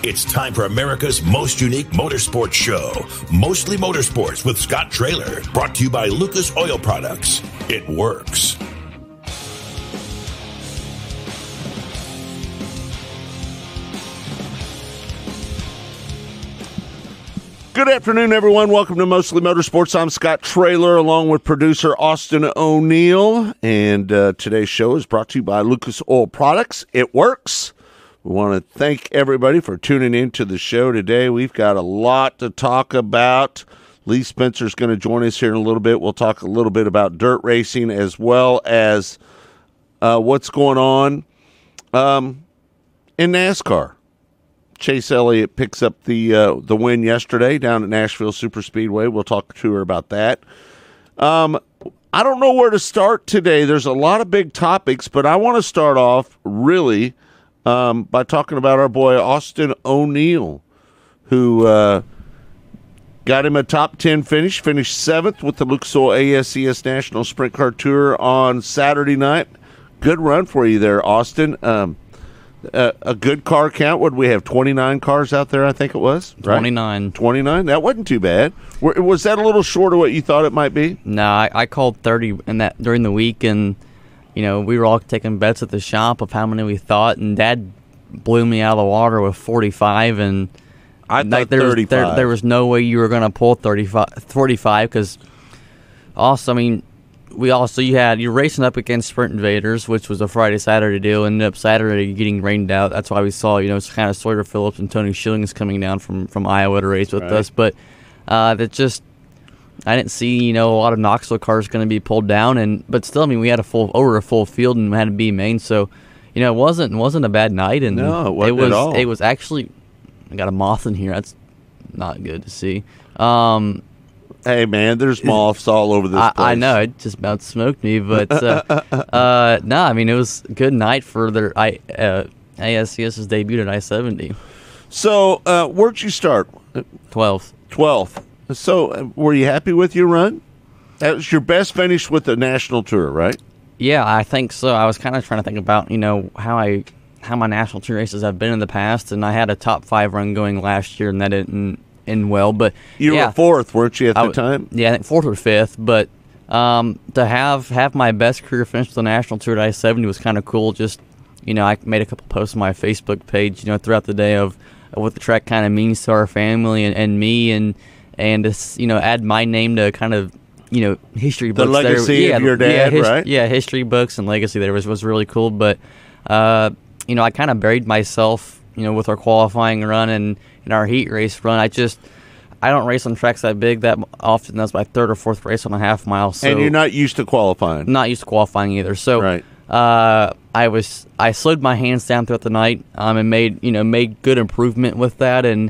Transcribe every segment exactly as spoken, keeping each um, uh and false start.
It's time for America's most unique motorsports show, Mostly Motorsports with Scott Traylor, brought to you by Lucas Oil Products. It works. Good afternoon, everyone. Welcome to Mostly Motorsports. I'm Scott Traylor, along with producer Austin O'Neill. And uh, today's show is brought to you by Lucas Oil Products. It works. We want to thank everybody for tuning in to the show today. We've got a lot to talk about. Lee Spencer's going to join us here in a little bit. We'll talk a little bit about dirt racing as well as uh, what's going on um, in NASCAR. Chase Elliott picks up the uh, the win yesterday down at Nashville Superspeedway. We'll talk to her about that. Um, I don't know where to start today. There's a lot of big topics, but I want to start off really um, by talking about our boy Austin O'Neill, who uh, got him a top ten finish, finished seventh with the Lucas Oil A S E S National Sprint Car Tour on Saturday night. Good run for you there, Austin. Um, Uh, a good car count. What did we have? twenty-nine cars out there, I think it was. Right? twenty-nine. twenty-nine? That wasn't too bad. Were, was that a little short of what you thought it might be? No, I, I called thirty in that during the week, and you know we were all taking bets at the shop of how many we thought, and Dad blew me out of the water with forty-five, and I thought like, there thirty-five. Was, there, there was no way you were going to pull thirty-five, forty-five, because also, I mean, we also you had you're racing up against Sprint Invaders, which was a Friday Saturday deal. Ended up Saturday getting rained out. That's why we saw you know it's kind of Sawyer Phillips and Tony Schillings coming down from, from Iowa to race with right. us. But uh, that just I didn't see you know a lot of Knoxville cars going to be pulled down. And but still, I mean we had a full over a full field and had to be main. So you know it wasn't it wasn't a bad night. And no, it wasn't it was at all. it was actually I got a moth in here. That's not good to see. Um, Hey, man, there's moths all over this I, place. I know, it just about smoked me, but uh, uh, no, I mean, it was a good night for their I, uh, ASCS's debut at I seventy. So, uh, where'd you start? twelfth. twelfth. So, uh, were you happy with your run? That was your best finish with the National Tour, right? Yeah, I think so. I was kind of trying to think about, you know, how I how my National Tour races have been in the past, and I had a top five run going last year, and that didn't end well, but you yeah, were fourth, weren't you, at I, the time? Yeah, I think fourth or fifth, but um, to have have my best career finish with the National Tour at I seventy was kind of cool. Just, you know, I made a couple posts on my Facebook page, you know, throughout the day of, of what the track kind of means to our family and, and me, and and to, you know, add my name to kind of, you know, history the books. The legacy there. of yeah, your dad, yeah, his, right? Yeah, history books and legacy there was, was really cool, but, uh, you know, I kind of buried myself, you know, with our qualifying run and, and our heat race run. I just... I don't race on tracks that big that often. That's my third or fourth race on a half mile. So and you're not used to qualifying. Not used to qualifying either. So right. uh, I was I slowed my hands down throughout the night um, and made you know made good improvement with that. And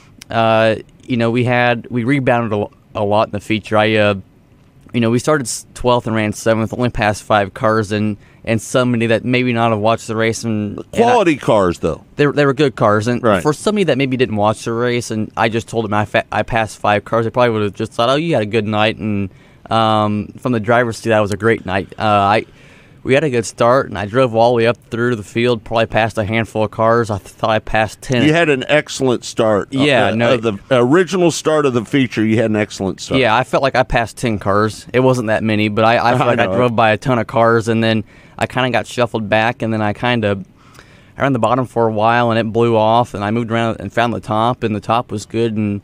uh, you know we had we rebounded a, a lot in the feature. I uh, you know we started twelfth and ran seventh, only passed five cars and. And somebody that maybe not have watched the race and quality and I, cars though they they were good cars and right. for somebody that maybe didn't watch the race and I just told them I fa- I passed five cars, they probably would have just thought, oh, you had a good night. And um, from the driver's seat, that was a great night. Uh, I we had a good start and I drove all the way up through the field, probably passed a handful of cars. I thought I passed ten. You had an excellent start. Yeah, uh, no, uh, the original start of the feature, you had an excellent start. Yeah, I felt like I passed ten cars. It wasn't that many, but I, I felt I like I drove by a ton of cars, and then I kind of got shuffled back, and then I kind of I ran the bottom for a while, and it blew off, and I moved around and found the top, and the top was good, and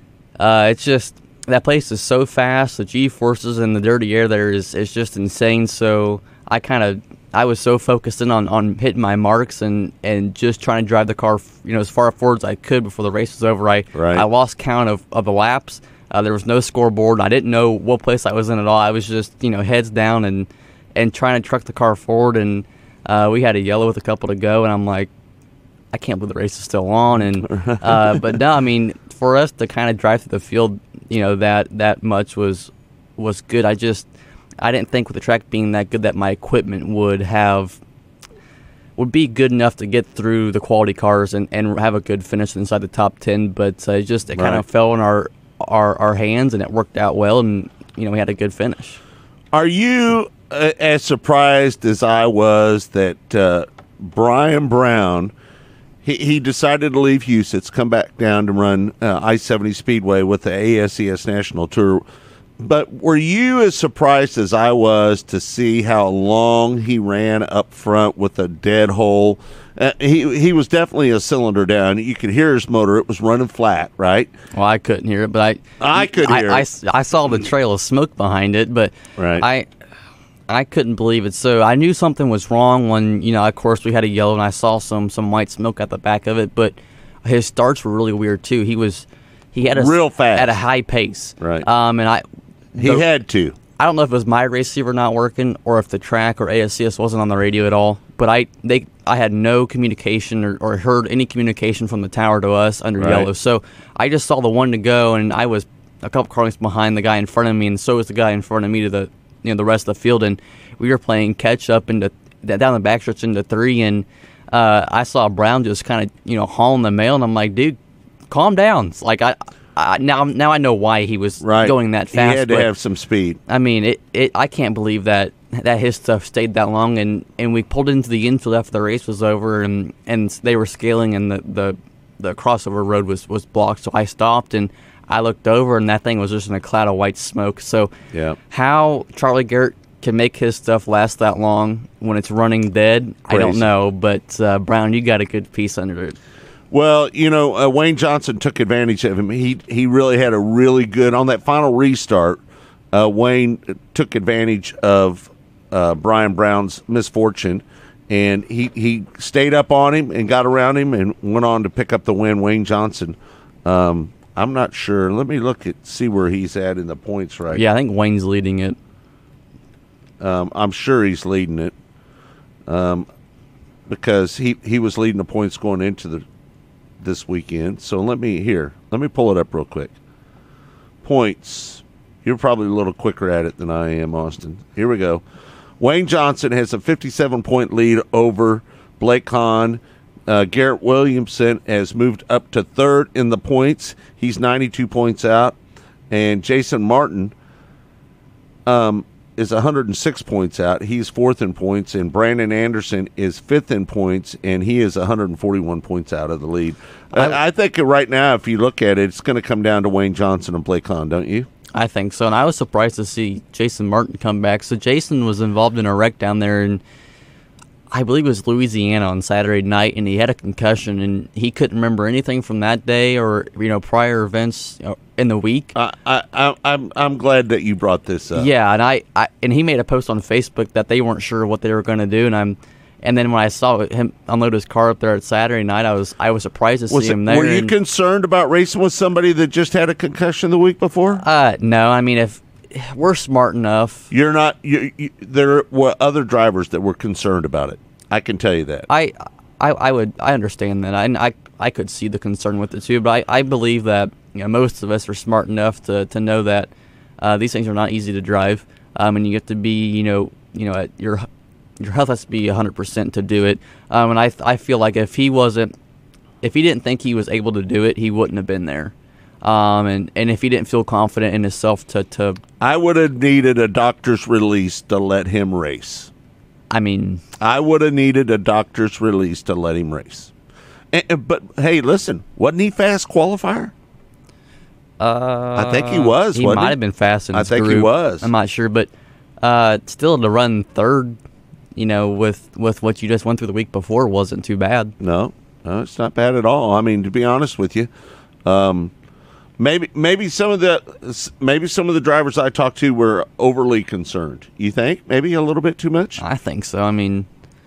uh, it's just that place is so fast. The G-forces and the dirty air there is is just insane. So I kind of I was so focused in on, on hitting my marks and, and just trying to drive the car, you know, as far forward as I could before the race was over. I right. I lost count of, of the laps. Uh, there was no scoreboard. I didn't know what place I was in at all. I was just, you know, heads down and, and trying to truck the car forward. And uh, we had a yellow with a couple to go, and I'm like, I can't believe the race is still on. And uh, but no, I mean, for us to kind of drive through the field, you know, that that much was was good. I just I didn't think with the track being that good that my equipment would have would be good enough to get through the quality cars and, and have a good finish inside the top ten. But uh, it just it right. kind of fell in our, our our hands, and it worked out well, and you know we had a good finish. Are you uh, as surprised as I was that uh, Brian Brown he, he decided to leave Huset's, come back down to run uh, I seventy Speedway with the A S E S National Tour. But were you as surprised as I was to see how long he ran up front with a dead hole? Uh, he he was definitely a cylinder down. You could hear his motor; it was running flat, right? Well, I couldn't hear it, but I I could I, hear I, it. I, I saw the trail of smoke behind it, but Right. I I couldn't believe it. So I knew something was wrong when, you know, of course we had a yellow and I saw some some white smoke at the back of it. But his starts were really weird too. He was he had a Real fast. at a high pace, Right. Um, and I He the- had to. I don't know if it was my receiver not working or if the track or A S C S wasn't on the radio at all, but I they I had no communication or, or heard any communication from the tower to us under Right. yellow. So I just saw the one to go, and I was a couple car lengths behind the guy in front of me, and so was the guy in front of me to the you know the rest of the field, and we were playing catch up into down the backstretch into three, and uh, I saw Brown just kind of you know hauling the mail, and I'm like, dude, calm down. It's like I. I, now, now I know why he was Right. going that fast. He had to but- have some speed. I mean, it, it. I can't believe that that his stuff stayed that long, and, and we pulled into the infield after the race was over, and, and they were scaling, and the, the, the crossover road was, was blocked. So I stopped and I looked over, and that thing was just in a cloud of white smoke. So Yeah. how Charlie Garrett can make his stuff last that long when it's running dead, I don't Crazy. know. But uh, Brown, you got a good piece under it. Well, you know, uh, Wayne Johnson took advantage of him. He he really had a really good on that final restart. Uh, Wayne took advantage of uh, Brian Brown's misfortune, and he, he stayed up on him and got around him and went on to pick up the win. Wayne Johnson. Um, I'm not sure. Let me look at see where he's at in the points right. Yeah, I think Wayne's leading it. Um, I'm sure he's leading it. Um, because he he was leading the points going into the. This weekend. So let me here. Let me pull it up real quick. Points. You're probably a little quicker at it than I am, Austin. Here we go. Wayne Johnson has a fifty-seven point lead over Blake Hahn. Uh, Garrett Williamson has moved up to third in the points. He's ninety-two points out. And Jason Martin um, is one hundred six points out. He's fourth in points. And Brandon Anderson is fifth in points, and he is one hundred forty-one points out of the lead. I, I think right now, if you look at it, it's going to come down to Wayne Johnson and Blake Hahn, don't you? I think so, and I was surprised to see Jason Martin come back. So Jason was involved in a wreck down there in, I believe it was Louisiana on Saturday night, and he had a concussion, and he couldn't remember anything from that day or you know prior events in the week. I, I, I, I'm I'm glad that you brought this up. Yeah, and I, I and he made a post on Facebook that they weren't sure what they were going to do, and I'm. And then when I saw him unload his car up there at Saturday night, I was I was surprised to Was see it, him there. were you and- concerned about racing with somebody that just had a concussion the week before? Uh, no, I mean if we're smart enough. You're not. You, you, there were other drivers that were concerned about it. I can tell you that. I, I, I would, I understand that. I, I, I could see the concern with it too, but I, I believe that you know, most of us are smart enough to, to know that uh, these things are not easy to drive, um, and you have to be, you know, you know, at your your health has to be one hundred percent to do it. Um, and I, I feel like if he wasn't, if he didn't think he was able to do it, he wouldn't have been there. Um, and, and if he didn't feel confident in himself to, to, I would have needed a doctor's release to let him race. I mean, I would have needed a doctor's release to let him race. And, and- but hey, listen, wasn't he fast qualifier? uh, I think he was. He wasn't might he? have been fast in I his think he group. was. I'm not sure, but uh, still to run third, you know, with with what you just went through the week before wasn't too bad. No, no, it's not bad at all. I mean, to be honest with you, um, maybe maybe some of the maybe some of the drivers I talked to were overly concerned. You think maybe a little bit too much? I think so. I mean,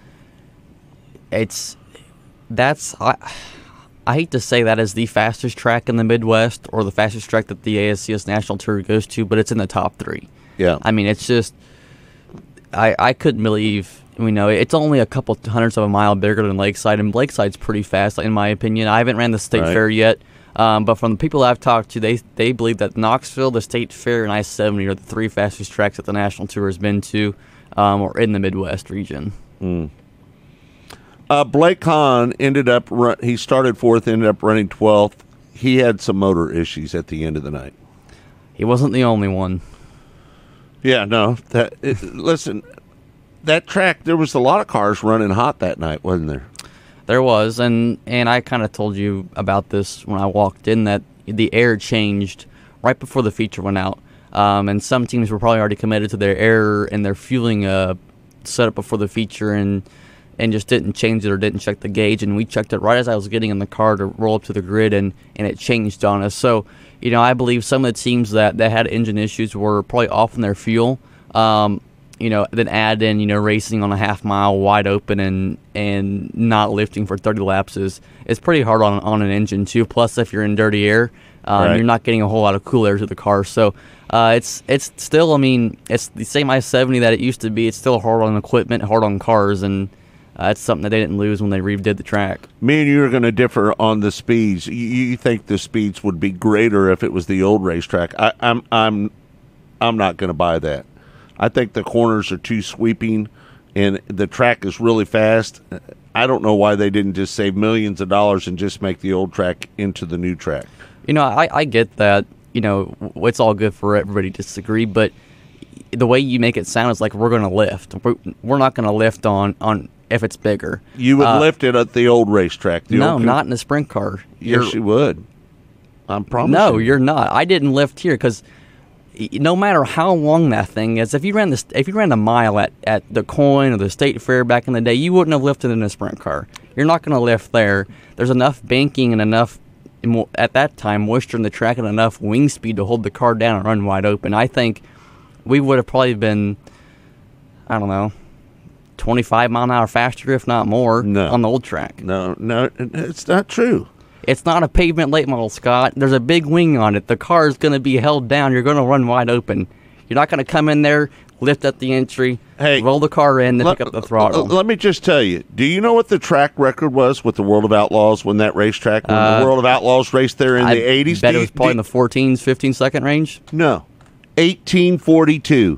it's that's I. I hate to say that is the fastest track in the Midwest or the fastest track that the A S C S National Tour goes to, but it's in the top three. Yeah. I mean, it's just I I couldn't believe. You know, it's only a couple hundredths of a mile bigger than Lakeside, and Lakeside's pretty fast, in my opinion. I haven't ran the State Right. Fair yet, um, but from the people I've talked to, they they believe that Knoxville, the State Fair, and I seventy are the three fastest tracks that the National Tour has been to, um, or in the Midwest region. Mm. Uh, Blake Hahn ended up run, he started fourth, ended up running twelfth. He had some motor issues at the end of the night. He wasn't the only one. Yeah, no. That it, listen, that track there was a lot of cars running hot that night, wasn't there? There was, and, and I kind of told you about this when I walked in, that the air changed right before the feature went out. Um, and some teams were probably already committed to their air and their fueling uh, setup before the feature and and just didn't change it or didn't check the gauge. And we checked it right as I was getting in the car to roll up to the grid, and, and it changed on us. So, you know, I believe some of the teams that, that had engine issues were probably off in their fuel. Um, you know, then add in, you know, racing on a half mile wide open and and not lifting for thirty laps is, is pretty hard on, on an engine too. Plus, if you're in dirty air, um, right. you're not getting a whole lot of cool air to the car. So uh, it's it's still, I mean, it's the same I seventy that it used to be. It's still hard on equipment, hard on cars, and uh, it's something that they didn't lose when they redid the track. Me and you are going to differ on the speeds. You, you think the speeds would be greater if it was the old racetrack. I, I'm I'm I'm not going to buy that. I think the corners are too sweeping, and the track is really fast. I don't know why they didn't just save millions of dollars and just make the old track into the new track. You know, I, I get that. You know, it's all good for everybody to disagree, but the way you make it sound is like we're going to lift. We're, we're not going to lift on, on if it's bigger. You would uh, lift it at the old racetrack. The no, old not in a sprint car. Yes, you would. I'm promising. No, you're not. I didn't lift here because no matter how long that thing is, if you ran the if you ran a mile at, at the Coin or the State Fair back in the day, you wouldn't have lifted in a sprint car. You're not going to lift there. There's enough banking and enough, at that time, moisture in the track and enough wing speed to hold the car down and run wide open. I think we would have probably been, I don't know, twenty-five mile an hour faster, if not more, no. on the old track. No, no, it's not true. It's not a pavement late model, Scott. There's a big wing on it. The car is going to be held down. You're going to run wide open. You're not going to come in there, lift up the entry, hey, roll the car in, then let, pick up the throttle. Let me just tell you, do you know what the track record was with the World of Outlaws when that racetrack, when uh, the World of Outlaws raced there in I the eighties? I bet it was probably in the fourteen, fifteen second range. No. eighteen forty-two.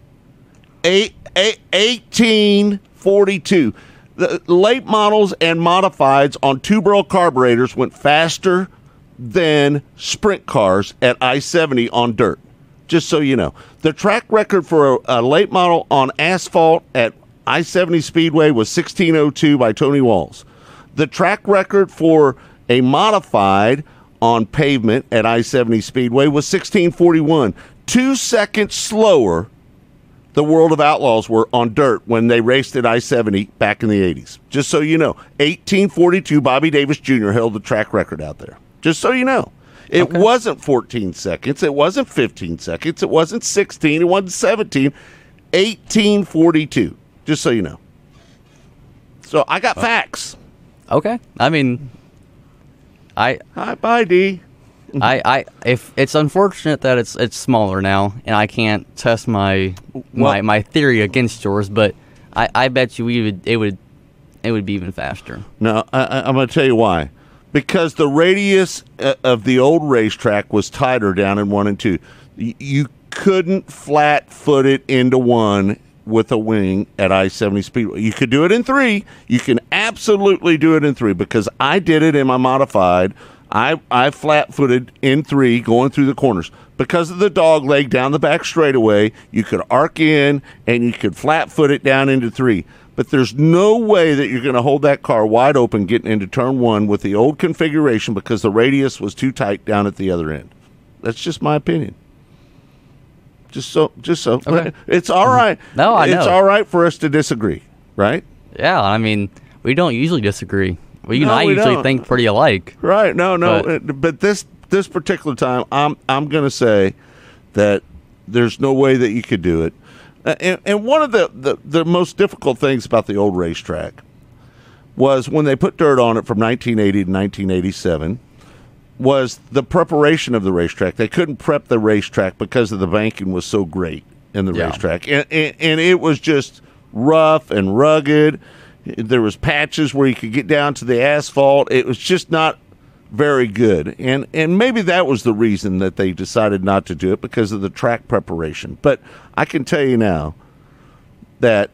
Eight, eight, eighteen forty-two. The late models and modifieds on two-barrel carburetors went faster than sprint cars at I seventy on dirt, just so you know. The track record for a, a late model on asphalt at I seventy Speedway was sixteen oh two by Tony Walls. The track record for a modified on pavement at I seventy Speedway was sixteen forty-one. Two seconds slower the World of Outlaws were on dirt when they raced at I seventy back in the eighties. Just so you know, eighteen forty-two, Bobby Davis Junior held the track record out there. Just so you know. It okay. wasn't fourteen seconds. It wasn't fifteen seconds. It wasn't sixteen. It wasn't seventeen. eighteen forty-two. Just so you know. So I got oh. facts. Okay. I mean, I... Hi, bye, D. I, I if it's unfortunate that it's it's smaller now, and I can't test my my, well, my theory against yours, but I, I bet you we would it would it would be even faster. No, I, I'm going to tell you why. Because the radius of the old racetrack was tighter down in one and two. You couldn't flat foot it into one with a wing at I seventy Speedway. You could do it in three. You can absolutely do it in three because I did it in my modified. I, I flat-footed in three going through the corners. Because of the dog leg down the back straightaway, you could arc in and you could flat-foot it down into three. But there's no way that you're going to hold that car wide open getting into turn one with the old configuration because the radius was too tight down at the other end. That's just my opinion. Just so, just so. Okay. It's all right. No, I know. It's all right for us to disagree, right? Yeah, I mean, we don't usually disagree. Well, you no, and I we usually don't. think pretty alike. Right. No, no. But, but this this particular time, I'm I'm going to say that there's no way that you could do it. Uh, and, and one of the, the, the most difficult things about the old racetrack was when they put dirt on it from nineteen eighty to nineteen eighty-seven was the preparation of the racetrack. They couldn't prep the racetrack because of the banking was so great in the yeah. racetrack. And, and, and it was just rough and rugged. There was patches where you could get down to the asphalt. It was just not very good. And and maybe that was the reason that they decided not to do it, because of the track preparation. But I can tell you now that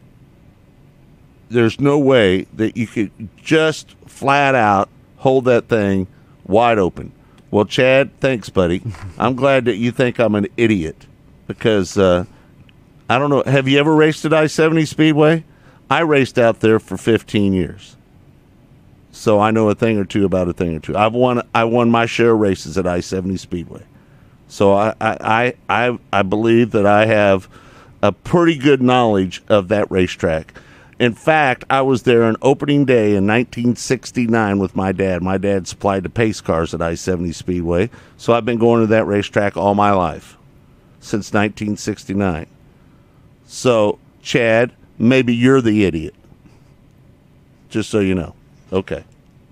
there's no way that you could just flat out hold that thing wide open. Well, Chad, thanks, buddy. I'm glad that you think I'm an idiot because, uh, I don't know, have you ever raced at I seventy Speedway? I raced out there for fifteen years. So I know a thing or two about a thing or two. I've won I won my share of races at I seventy Speedway. So I I, I, I believe that I have a pretty good knowledge of that racetrack. In fact, I was there on opening day in nineteen sixty-nine with my dad. My dad supplied the pace cars at I seventy Speedway. So I've been going to that racetrack all my life, since nineteen sixty-nine. So, Chad, maybe you're the idiot. Just so you know. Okay.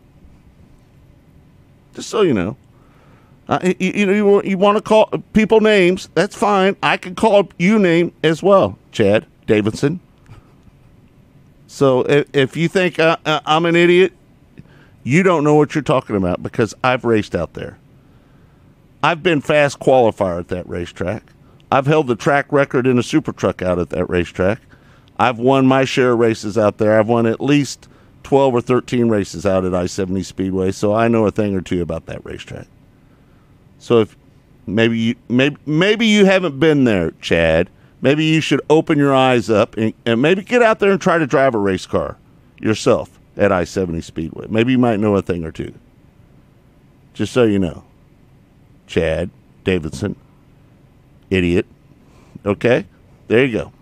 Just so you know. Uh, you, you know, you, you want to call people names, that's fine. I can call you name as well, Chad Davidson. So if, if you think uh, uh, I'm an idiot, you don't know what you're talking about because I've raced out there. I've been fast qualifier at that racetrack. I've held the track record in a super truck out at that racetrack. I've won my share of races out there. I've won at least twelve or thirteen races out at I seventy Speedway, so I know a thing or two about that racetrack. So if maybe you maybe maybe you haven't been there, Chad, maybe you should open your eyes up and, and maybe get out there and try to drive a race car yourself at I seventy Speedway. Maybe you might know a thing or two. Just so you know. Chad Davidson, idiot. Okay? There you go.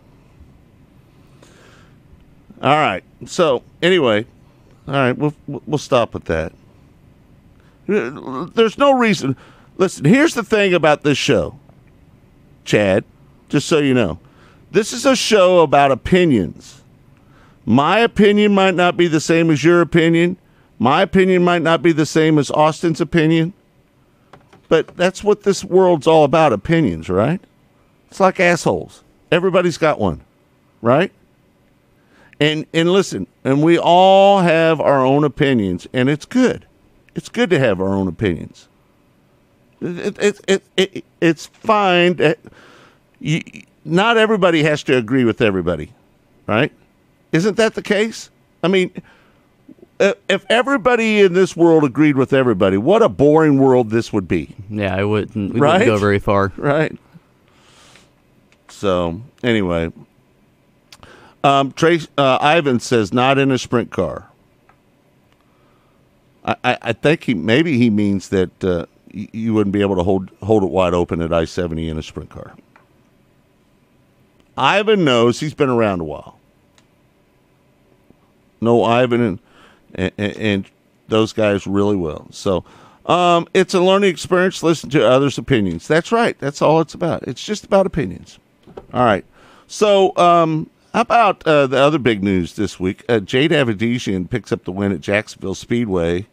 All right. So, anyway, all right, we'll we'll stop with that. There's no reason. Listen, here's the thing about this show, Chad, just so you know. This is a show about opinions. My opinion might not be the same as your opinion. My opinion might not be the same as Austin's opinion. But that's what this world's all about, opinions, right? It's like assholes. Everybody's got one, right? And and listen, and we all have our own opinions, and it's good. It's good to have our own opinions. It, it, it, it, it's fine. That you, not everybody has to agree with everybody, right? Isn't that the case? I mean, if everybody in this world agreed with everybody, what a boring world this would be. Yeah, it wouldn't, we right? wouldn't go very far. Right. So, anyway. Um, Trace, uh, Ivan says, not in a sprint car. I, I, I think he maybe he means that uh, y- you wouldn't be able to hold hold it wide open at I seventy in a sprint car. Ivan knows. He's been around a while. No, Ivan and, and, and those guys really well. So um, it's a learning experience. Listen to others' opinions. That's right. That's all it's about. It's just about opinions. All right. So um, how about uh, the other big news this week? Uh, Jade Avedisian picks up the win at Jacksonville Speedway.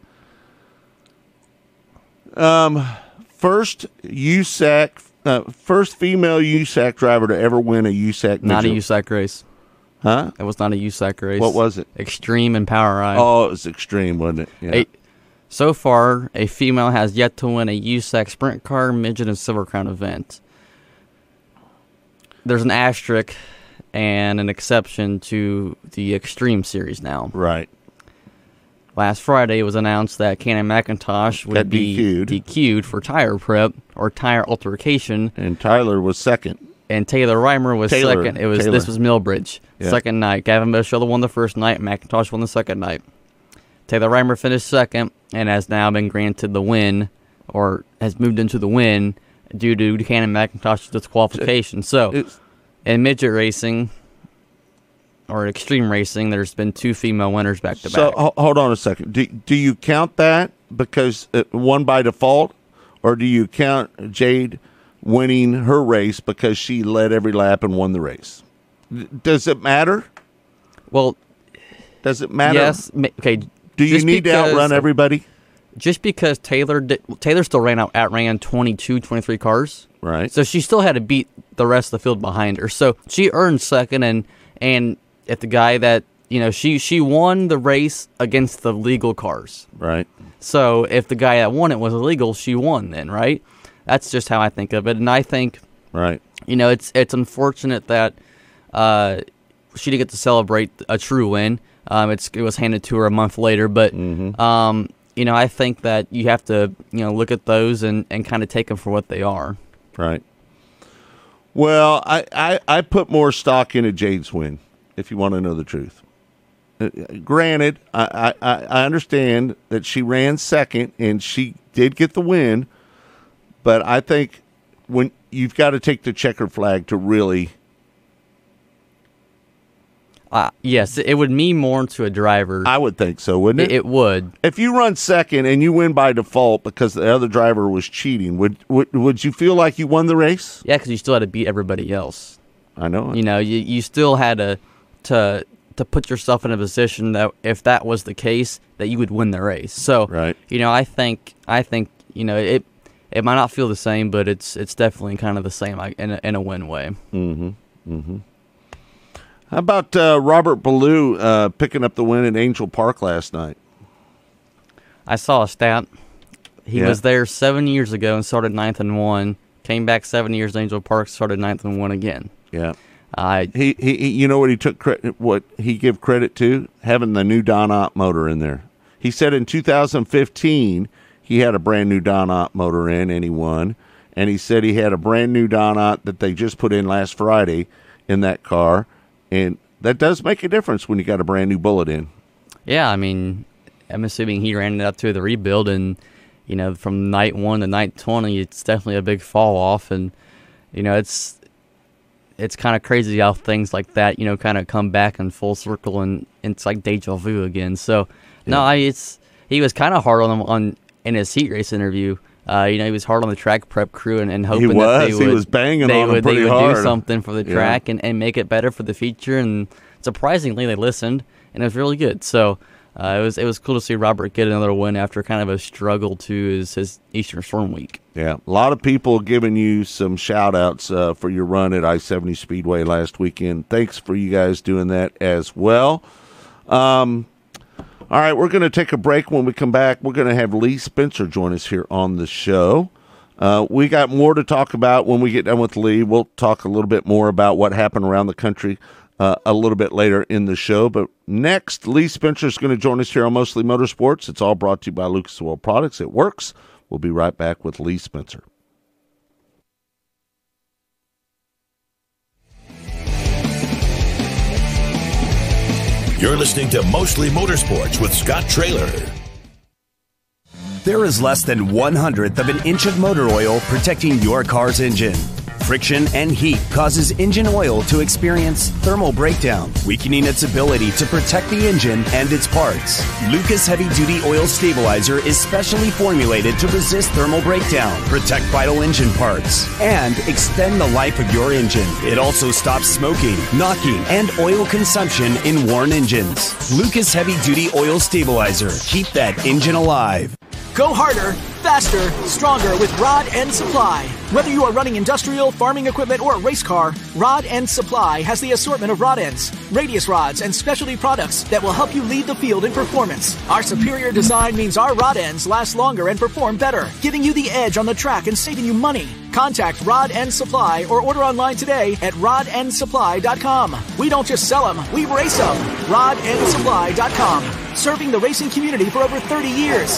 Um, first U S A C, uh, first female U S A C driver to ever win a U S A C. Not a midget. U S A C race. Huh? It was not a U S A C race. What was it? Extreme and Power Ride. Oh, it was Extreme, wasn't it? Yeah. A, so far, a female has yet to win a U S A C sprint car, midget, and Silver Crown event. There's an asterisk and an exception to the Extreme Series now. Right. Last Friday, it was announced that Cannon McIntosh would Got be D Q'd. D Q'd for tire prep or tire altercation, And Tyler was second. and Taylor Reimer was Taylor, second. It was Taylor. This was Millbridge, Yeah. second night. Gavin Boschella won the first night. McIntosh won the second night. Taylor Reimer finished second and has now been granted the win, or has moved into the win due to Cannon McIntosh's disqualification. So, It's, in midget racing or extreme racing, there's been two female winners back to so back. ho- hold on a second. Do, do you count that because it won by default, or do you count Jade winning her race because she led every lap and won the race? D- Does it matter? Well, Does it matter? yes. ma- Okay. Do you just need to because- outrun everybody? Just because Taylor did, Taylor still ran out outran twenty-two, twenty-three cars. Right. So she still had to beat the rest of the field behind her. So she earned second, and and if the guy that you know she she won the race against the legal cars. Right. So if the guy that won it was illegal, she won then, right? That's just how I think of it, and I think Right. you know it's it's unfortunate that uh, she didn't get to celebrate a true win. Um, it's it was handed to her a month later, but Mm-hmm. um, you know I think that you have to you know look at those and, and kind of take them for what they are. Right. Well, I, I, I put more stock into Jade's win, if you want to know the truth. uh, granted, I, I, I understand that she ran second and she did get the win, but I think when you've got to take the checkered flag to really. Uh, yes, it would mean more to a driver. I would think so, wouldn't it? It, it would. If you run second and you win by default because the other driver was cheating, would would, would you feel like you won the race? Yeah, because you still had to beat everybody else. I know. You know, you, you still had to, to to put yourself in a position that if that was the case, that you would win the race. So, right. you know, I think I think you know it. It might not feel the same, but it's it's definitely kind of the same in a, in a win way. Mm-hmm. Mm-hmm. How about uh, Robert Ballou uh, picking up the win at Angel Park last night? I saw a stat. He yeah. was there seven years ago and started ninth and one. Came back seven years at Angel Park, started ninth and one again. Yeah. Uh, he, he he you know what he took credit what he gave credit to? Having the new Don Ott motor in there. He said in two thousand fifteen he had a brand new Don Ott motor in and he won. And he said he had a brand new Don Ott that they just put in last Friday in that car. And that does make a difference when you got a brand new bullet in. Yeah, I mean, I'm assuming he ran it up through the rebuild, and you know, from night one to night twenty, it's definitely a big fall off, and you know, it's it's kind of crazy how things like that, you know, kind of come back in full circle, and it's like deja vu again. So, yeah. no, I, it's he was kind of hard on them on in his heat race interview. Uh, you know, he was hard on the track prep crew and, and hoping he was. that they would, he was banging they on would, them pretty they would hard. do something for the track yeah. and, and make it better for the future. And surprisingly, they listened, and it was really good. So uh, it was it was cool to see Robert get another win after kind of a struggle to his, his Eastern Storm week. Yeah, a lot of people giving you some shout-outs uh, for your run at I seventy Speedway last weekend. Thanks for you guys doing that as well. Um All right, we're going to take a break. When we come back, we're going to have Lee Spencer join us here on the show. Uh, we got more to talk about when we get done with Lee. We'll talk a little bit more about what happened around the country uh, a little bit later in the show. But next, Lee Spencer is going to join us here on Mostly Motorsports. It's all brought to you by Lucas Oil Products. It works. We'll be right back with Lee Spencer. You're listening to Mostly Motorsports with Scott Traylor. There is less than one hundredth of an inch of motor oil protecting your car's engine. Friction and heat causes engine oil to experience thermal breakdown, weakening its ability to protect the engine and its parts. Lucas Heavy Duty Oil Stabilizer is specially formulated to resist thermal breakdown, protect vital engine parts, and extend the life of your engine. It also stops smoking, knocking, and oil consumption in worn engines. Lucas Heavy Duty Oil Stabilizer. Keep that engine alive. Go harder, faster, stronger with Rod End Supply. Whether you are running industrial, farming equipment, or a race car, Rod End Supply has the assortment of rod ends, radius rods, and specialty products that will help you lead the field in performance. Our superior design means our rod ends last longer and perform better, giving you the edge on the track and saving you money. Contact Rod End Supply or order online today at rod end supply dot com. We don't just sell them, we race them. rod end supply dot com. Serving the racing community for over thirty years.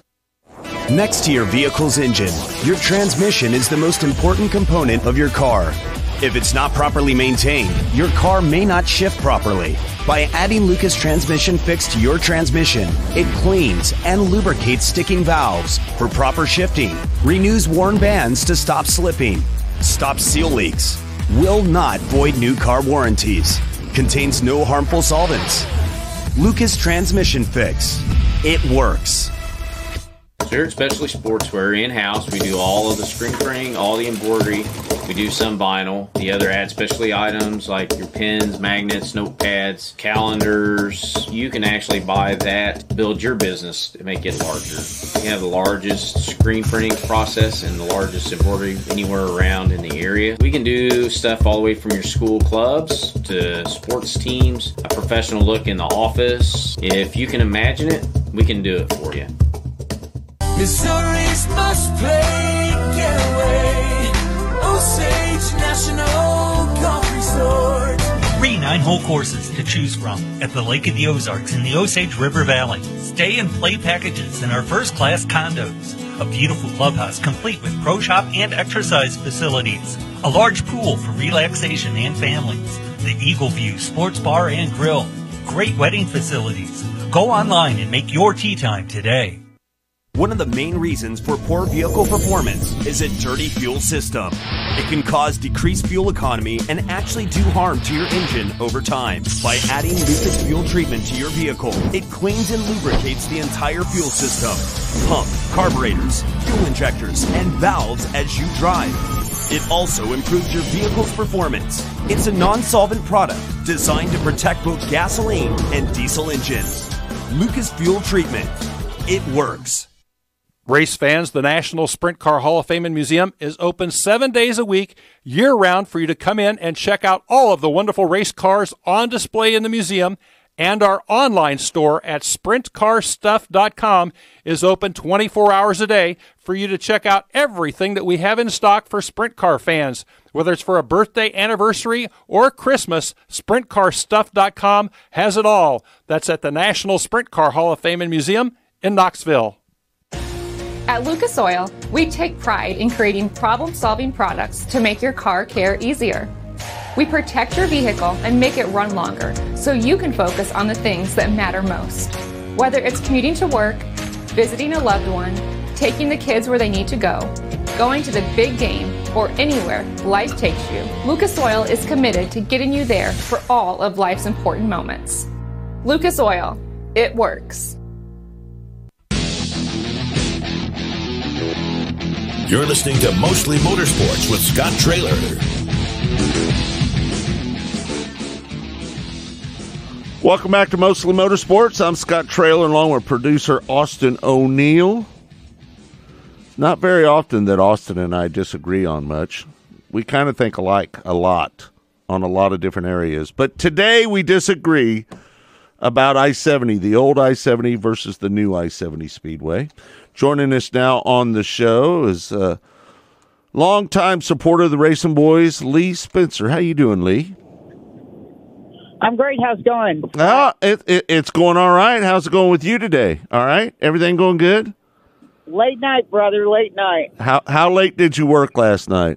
Next to your vehicle's engine, your transmission is the most important component of your car. If it's not properly maintained, your car may not shift properly. By adding Lucas Transmission Fix to your transmission, it cleans and lubricates sticking valves for proper shifting, renews worn bands to stop slipping, stops seal leaks, will not void new car warranties, contains no harmful solvents. Lucas Transmission Fix. It works. Here at Specialty Sportswear in-house, we do all of the screen printing, all the embroidery. We do some vinyl. The other add specialty items like your pens, magnets, notepads, calendars. You can actually buy that, build your business to make it larger. We have the largest screen printing process and the largest embroidery anywhere around in the area. We can do stuff all the way from your school clubs to sports teams, a professional look in the office. If you can imagine it, we can do it for you. Missouri's must play getaway, Osage National Golf Resort. Three nine-hole courses to choose from at the Lake of the Ozarks in the Osage River Valley. Stay and play packages in our first-class condos. A beautiful clubhouse complete with pro shop and exercise facilities. A large pool for relaxation and families. The Eagle View Sports Bar and Grill. great wedding facilities. Go online and make your tee time today. One of the main reasons for poor vehicle performance is a dirty fuel system. It can cause decreased fuel economy and actually do harm to your engine over time. By adding Lucas Fuel Treatment to your vehicle, it cleans and lubricates the entire fuel system, pump, carburetors, fuel injectors, and valves as you drive. It also improves your vehicle's performance. It's a non-solvent product designed to protect both gasoline and diesel engines. Lucas Fuel Treatment. It works. Race fans, the National Sprint Car Hall of Fame and Museum is open seven days a week, year-round, for you to come in and check out all of the wonderful race cars on display in the museum. And our online store at sprint car stuff dot com is open twenty-four hours a day for you to check out everything that we have in stock for sprint car fans. Whether it's for a birthday, anniversary, or Christmas, sprint car stuff dot com has it all. That's at the National Sprint Car Hall of Fame and Museum in Knoxville. At Lucas Oil, we take pride in creating problem-solving products to make your car care easier. We protect your vehicle and make it run longer so you can focus on the things that matter most. Whether it's commuting to work, visiting a loved one, taking the kids where they need to go, going to the big game, or anywhere life takes you, Lucas Oil is committed to getting you there for all of life's important moments. Lucas Oil, it works. You're listening to Mostly Motorsports with Scott Traylor. Welcome back to Mostly Motorsports. I'm Scott Traylor along with producer Austin O'Neill. Not very often that Austin and I disagree on much. We kind of think alike a lot on a lot of different areas. But today we disagree about I seventy, the old I seventy versus the new I seventy Speedway. Joining us now on the show is a longtime supporter of the Racing Boys, Lee Spencer. How you doing, Lee? I'm great. How's it going? Uh, it, it, it's going all right. How's it going with you today? All right? Everything going good? Late night, brother. Late night. How how late did you work last night?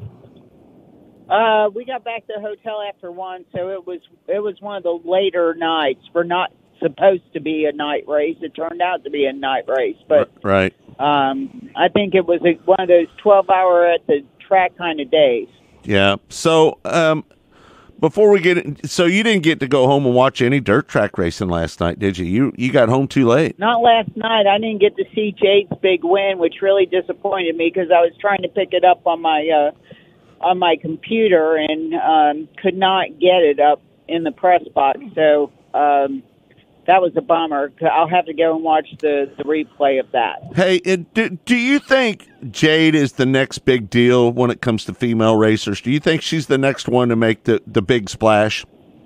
Uh, we got back to the hotel after one, so it was it was one of the later nights. We're not supposed to be a night race. It turned out to be a night race, but right. Um, I think it was a, one of those twelve-hour at the track kind of days. Yeah. So um, before we get in, so you didn't get to go home and watch any dirt track racing last night, did you? You you got home too late. Not last night. I didn't get to see Jade's big win, which really disappointed me because I was trying to pick it up on my uh, on my computer and um, could not get it up in the press box. So um, that was a bummer. I'll have to go and watch the, the replay of that. Hey, it, do, do you think Jade is the next big deal when it comes to female racers? Do you think she's the next one to make the, the big splash?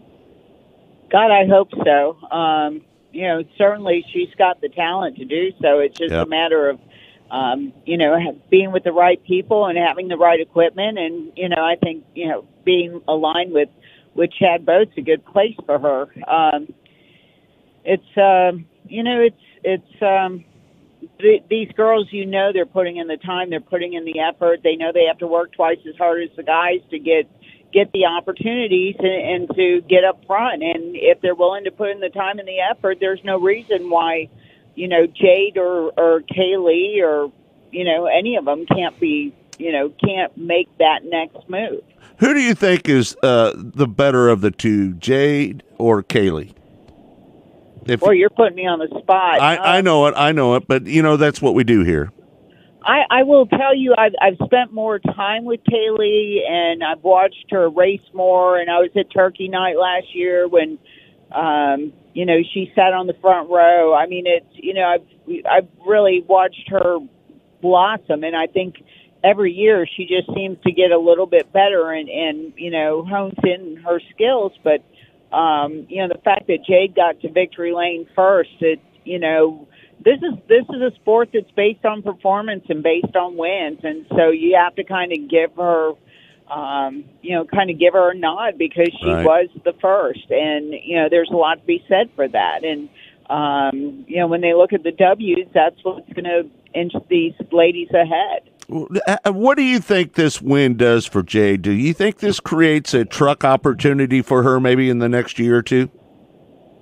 God, I hope so. Um, you know, certainly she's got the talent to do so. It's just Yep. a matter of, um, you know, being with the right people and having the right equipment. And, you know, I think, you know, being aligned with, with Chad Boat's a good place for her. Um, it's, um, you know, it's, it's, um, th- these girls, you know, they're putting in the time, they're putting in the effort. They know they have to work twice as hard as the guys to get, get the opportunities and, and to get up front. And if they're willing to put in the time and the effort, there's no reason why, you know, Jade or, or Kaylee or, you know, any of them can't be, you know, can't make that next move. Who do you think is uh, the better of the two, Jade or Kaylee? If, Boy, you're putting me on the spot. I, uh, I know it, I know it, but, you know, that's what we do here. I, I will tell you, I've, I've spent more time with Kaylee, and I've watched her race more, and I was at Turkey Night last year when, um, you know, she sat on the front row. I mean, it's, you know, I've, I've really watched her blossom, and I think every year she just seems to get a little bit better and, and you know, hones in her skills. But, um, you know, the fact that Jade got to victory lane first, it, you know, this is this is a sport that's based on performance and based on wins, and so you have to kind of give her, um, you know, kind of give her a nod because she Right. was the first, and you know, there's a lot to be said for that. And um, you know, when they look at the W's, that's what's going to inch these ladies ahead. What do you think this win does for Jade? Do you think this creates a truck opportunity for her maybe in the next year or two?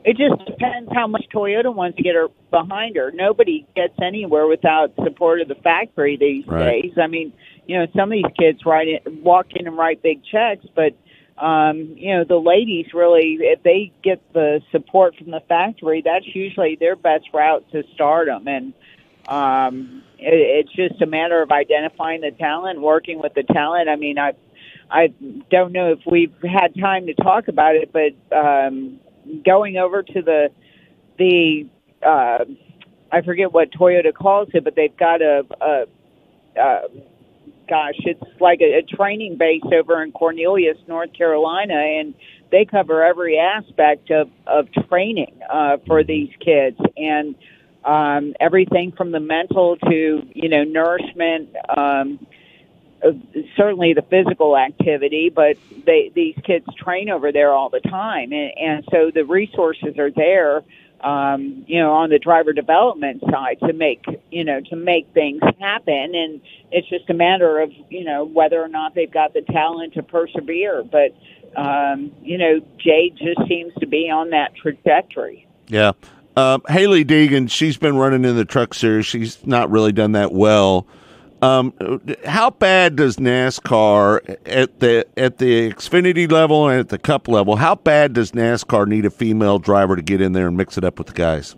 it just depends how much Toyota wants to get her behind her. Nobody gets anywhere without support of the factory these Right. days. I mean, you know, some of these kids write in, walk in and write big checks, but um, you know, the ladies really, if they get the support from the factory, that's usually their best route to stardom. And um, it, it's just a matter of identifying the talent, working with the talent. I mean, I, I don't know if we've had time to talk about it, but um, going over to the the uh, I forget what Toyota calls it, but they've got a, a, a gosh, it's like a, a training base over in Cornelius, North Carolina, and they cover every aspect of, of training uh, for these kids, and um, everything from the mental to, you know, nourishment, um, uh, certainly the physical activity, but they, these kids train over there all the time, and, and so the resources are there. Um, you know, on the driver development side to make, you know, to make things happen. And it's just a matter of, you know, whether or not they've got the talent to persevere. But, um, you know, Jade just seems to be on that trajectory. Yeah. Um, Haley Deegan, she's been running in the truck series. She's not really done that well. Um, how bad does NASCAR at the at the Xfinity level and at the Cup level? How bad does NASCAR need a female driver to get in there and mix it up with the guys?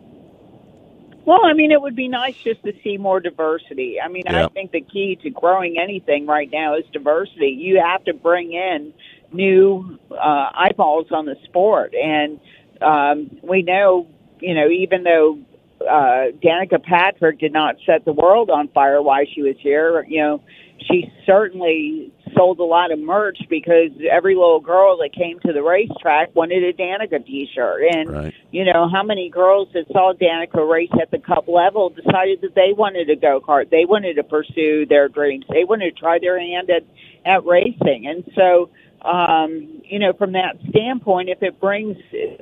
Well, I mean, it would be nice just to see more diversity. I mean, Yeah. I think the key to growing anything right now is diversity. You have to bring in new uh, eyeballs on the sport, and um, we know, you know, even though uh, Danica Patrick did not set the world on fire while she was here, you know, she certainly sold a lot of merch because every little girl that came to the racetrack wanted a Danica t-shirt. And, Right. you know, how many girls that saw Danica race at the Cup level decided that they wanted a go-kart. They wanted to pursue their dreams. They wanted to try their hand at, at racing. And so, um, you know, from that standpoint, if it brings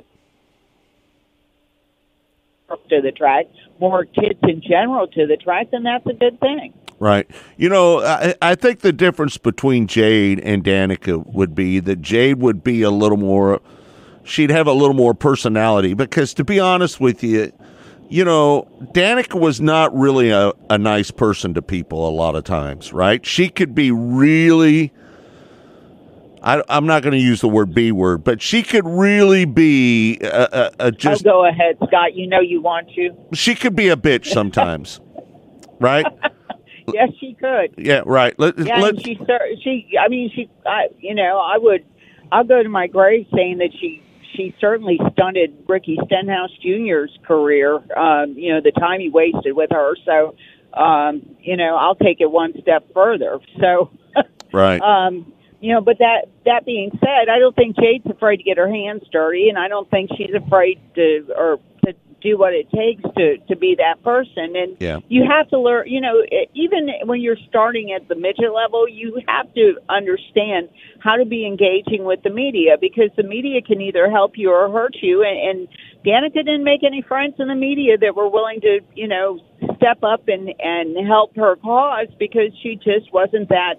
to the track, more kids in general to the track, then that's a good thing. Right. You know, I, I think the difference between Jade and Danica would be that Jade would be a little more, she'd have a little more personality because, to be honest with you, you know, Danica was not really a, a nice person to people a lot of times, right? She could be really, I, I'm not going to use the word B word, but she could really be a, a, a just. Oh, go ahead, Scott. You know you want to. She could be a bitch sometimes, right? Yes, she could. Yeah, right. Let, Yeah, let, and she, cer- she. I mean, she. I, you know, I would. I'll go to my grave saying that she. She certainly stunted Ricky Stenhouse Junior's career. Um, you know, the time he wasted with her. So, um, you know, I'll take it one step further. So, right. Um, you know, but that that being said, I don't think Jade's afraid to get her hands dirty, and I don't think she's afraid to or to do what it takes to to be that person. And Yeah. you have to learn. You know, even when you're starting at the midget level, you have to understand how to be engaging with the media, because the media can either help you or hurt you. And, and Danica didn't make any friends in the media that were willing to, you know, step up and and help her cause, because she just wasn't that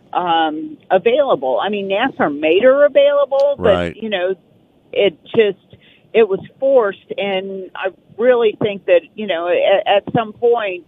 um, available. I mean, NASCAR made her available, but, Right. you know, it just, it was forced. And I really think that, you know, at, at some point,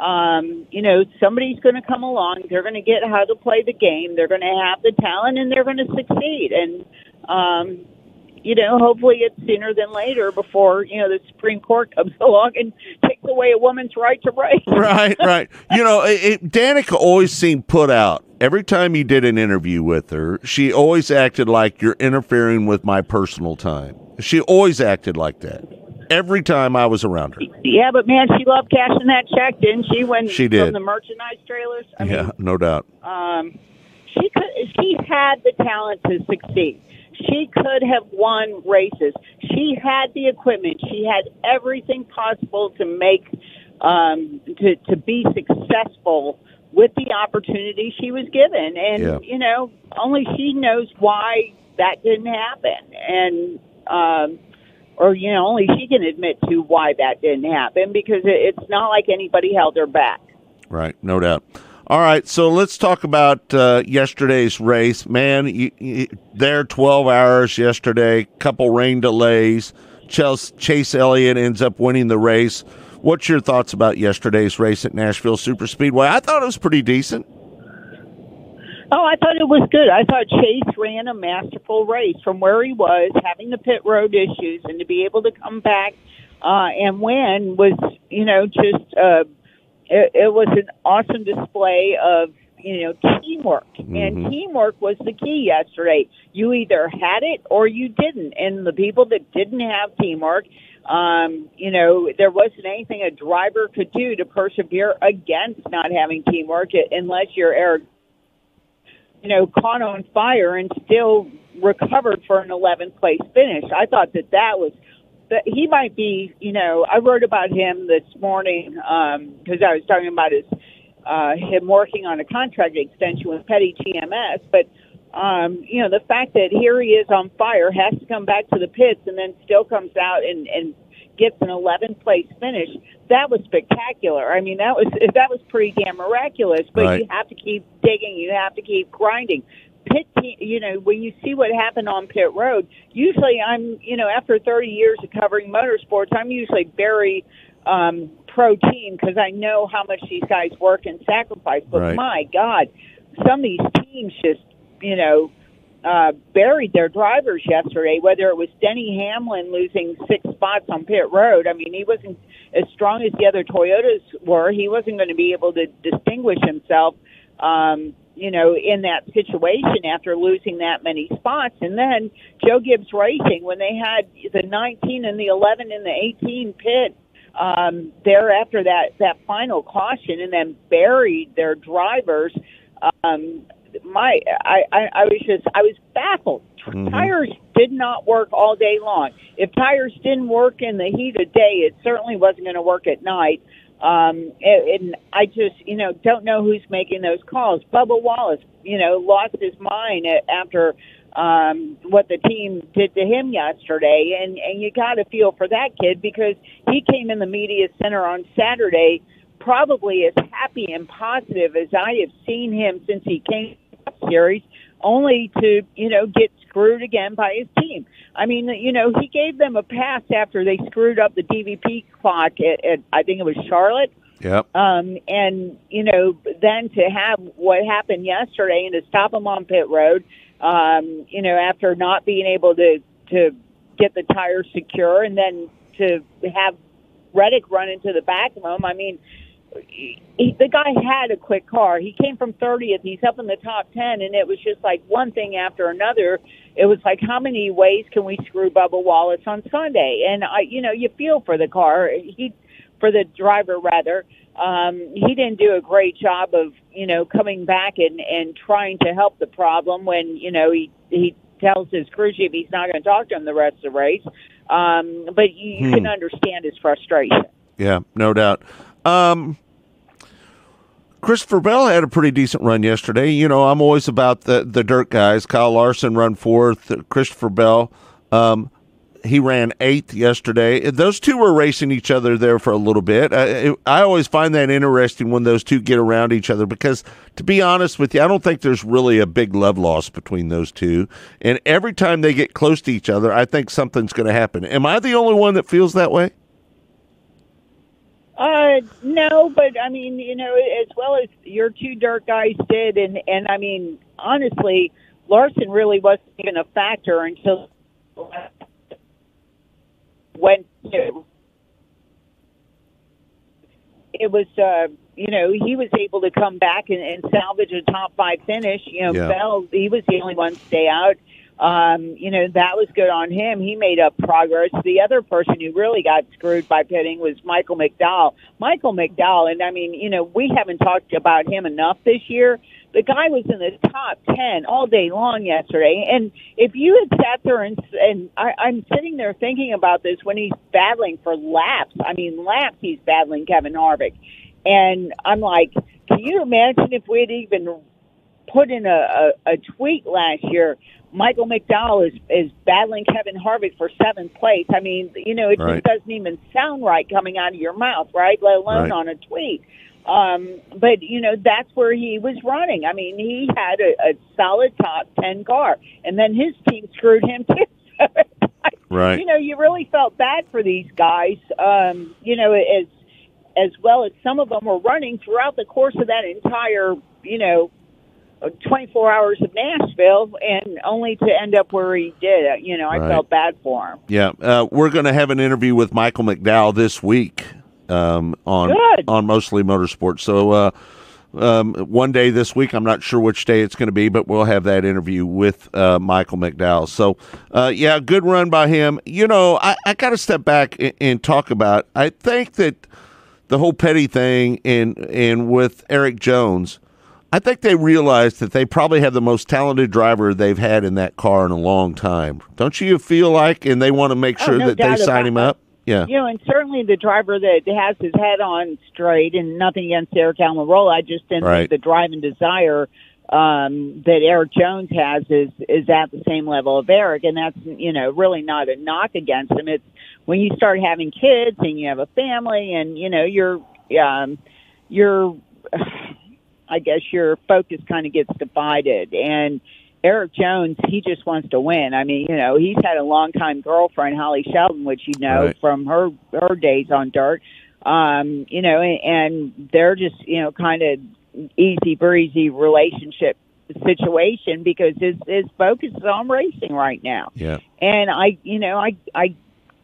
um, you know, somebody's going to come along. They're going to get how to play the game. They're going to have the talent, and they're going to succeed. And, um, you know, hopefully it's sooner than later before, you know, the Supreme Court comes along and takes away a woman's right to race. Right, right. You know, it, it, Danica always seemed put out. Every time you did an interview with her, she always acted like you're interfering with my personal time. She always acted like that. Every time I was around her. Yeah, but man, she loved cashing that check, didn't she? When She did. From the merchandise trailers. I Yeah, mean, no doubt. um, she could. She had the talent to succeed. She could have won races. She had the equipment. She had everything possible to make um, to to be successful with the opportunity she was given. And Yeah. you know, only she knows why that didn't happen. And um, or, you know, only she can admit to why that didn't happen, because it, it's not like anybody held her back. Right, no doubt. All right, so let's talk about uh, yesterday's race. Man, you, you, there twelve hours yesterday, couple rain delays. Chase, Chase Elliott ends up winning the race. What's your thoughts about yesterday's race at Nashville Superspeedway? I thought it was pretty decent. Oh, I thought it was good. I thought Chase ran a masterful race from where he was, having the pit road issues, and to be able to come back uh, and win was, you know, just uh, it, it was an awesome display of, you know, teamwork. Mm-hmm. And teamwork was the key yesterday. You either had it or you didn't. And the people that didn't have teamwork, um, you know, there wasn't anything a driver could do to persevere against not having teamwork unless you're arrogant. You know, caught on fire and still recovered for an eleventh place finish. I thought that that was, that he might be, you know, I wrote about him this morning because um, I was talking about his, uh, him working on a contract extension with Petty G M S. But, um, you know, the fact that here he is on fire, has to come back to the pits, and then still comes out and, and gets an eleventh place finish, that was spectacular. I mean, that was that was pretty damn miraculous. But right. You have to keep digging. You have to keep grinding. Pit, you know, when you see what happened on pit road, usually I'm, you know, after thirty years of covering motorsports, I'm usually very um, pro team because I know how much these guys work and sacrifice. But right. My God, some of these teams just, you know, Uh, buried their drivers yesterday, whether it was Denny Hamlin losing six spots on pit road. I mean, he wasn't as strong as the other Toyotas were. He wasn't going to be able to distinguish himself, um, you know, in that situation after losing that many spots. And then Joe Gibbs Racing, when they had the nineteen and the eleven and the eighteen pit um, there after that, that final caution and then buried their drivers, um, My, I, I, I was just, I was baffled. Mm-hmm. Tires did not work all day long. If tires didn't work in the heat of day, it certainly wasn't going to work at night. Um, and, and I just, you know, don't know who's making those calls. Bubba Wallace, you know, lost his mind after um, what the team did to him yesterday. And, and you got to feel for that kid because he came in the media center on Saturday probably as happy and positive as I have seen him since he came series, only to, you know, get screwed again by his team. I mean, you know, he gave them a pass after they screwed up the D V P clock at, at I think it was Charlotte. Yep. Um, and, you know, then to have what happened yesterday and to stop him on pit road, um, you know, after not being able to, to get the tires secure and then to have Reddick run into the back of him. I mean, He, the guy had a quick car. He came from thirtieth. He's up in the top ten, and it was just like one thing after another. It was like, how many ways can we screw Bubba Wallace on Sunday? And I, you know, you feel for the car. He, for the driver rather. Um, he didn't do a great job of, you know, coming back and and trying to help the problem when, you know, he he tells his crew chief he's not going to talk to him the rest of the race. Um, but you, you hmm. can understand his frustration. Yeah, no doubt. Um, Christopher Bell had a pretty decent run yesterday. You know, I'm always about the, the dirt guys. Kyle Larson run fourth. Christopher Bell, um, he ran eighth yesterday. Those two were racing each other there for a little bit. I, I always find that interesting when those two get around each other because, to be honest with you, I don't think there's really a big love loss between those two. And every time they get close to each other, I think something's going to happen. Am I the only one that feels that way? Uh, no, but I mean, you know, as well as your two dirt guys did, and, and I mean, honestly, Larson really wasn't even a factor until when to. It was, uh, you know, he was able to come back and, and salvage a top five finish. You know, yeah. Bell, he was the only one to stay out. Um, you know, that was good on him. He made up progress. The other person who really got screwed by pitting was Michael McDowell. Michael McDowell, and I mean, you know, we haven't talked about him enough this year. The guy was in the top ten all day long yesterday. And if you had sat there and, and I, I'm sitting there thinking about this when he's battling for laps. I mean, laps he's battling Kevin Harvick. And I'm like, can you imagine if we'd even put in a, a, a tweet last year, Michael McDowell is, is battling Kevin Harvick for seventh place. I mean, you know, it right. just doesn't even sound right coming out of your mouth, right, let alone right. on a tweet. Um, but, you know, that's where he was running. I mean, he had a, a solid top ten car, and then his team screwed him too. I Right. you know, you really felt bad for these guys, um, you know, as as well as some of them were running throughout the course of that entire, you know, twenty-four hours of Nashville, and only to end up where he did. You know, I Right. felt bad for him. Yeah, uh, we're going to have an interview with Michael McDowell this week um, on Good. on Mostly Motorsports. So uh, um, one day this week, I'm not sure which day it's going to be, but we'll have that interview with uh, Michael McDowell. So, uh, yeah, good run by him. You know, I, I got to step back and, and talk about, I think that the whole Petty thing and and with Eric Jones, I think they realized that they probably have the most talented driver they've had in that car in a long time. Don't you feel like? And they want to make sure Oh, no that they doubt sign about him that. up? Yeah. You know, and certainly the driver that has his head on straight, and nothing against Eric Almirola, I just didn't Right. think the drive and desire um, that Eric Jones has is is at the same level of Eric, and that's, you know, really not a knock against him. It's when you start having kids and you have a family, and you know, you're um, you're. I guess your focus kind of gets divided. And Eric Jones, he just wants to win. I mean, you know, he's had a longtime girlfriend, Holly Shelton, which you know Right. from her her days on dirt. Um, you know, and, and they're just, you know, kind of easy breezy relationship situation because his his focus is on racing right now. Yeah. And I, you know, I I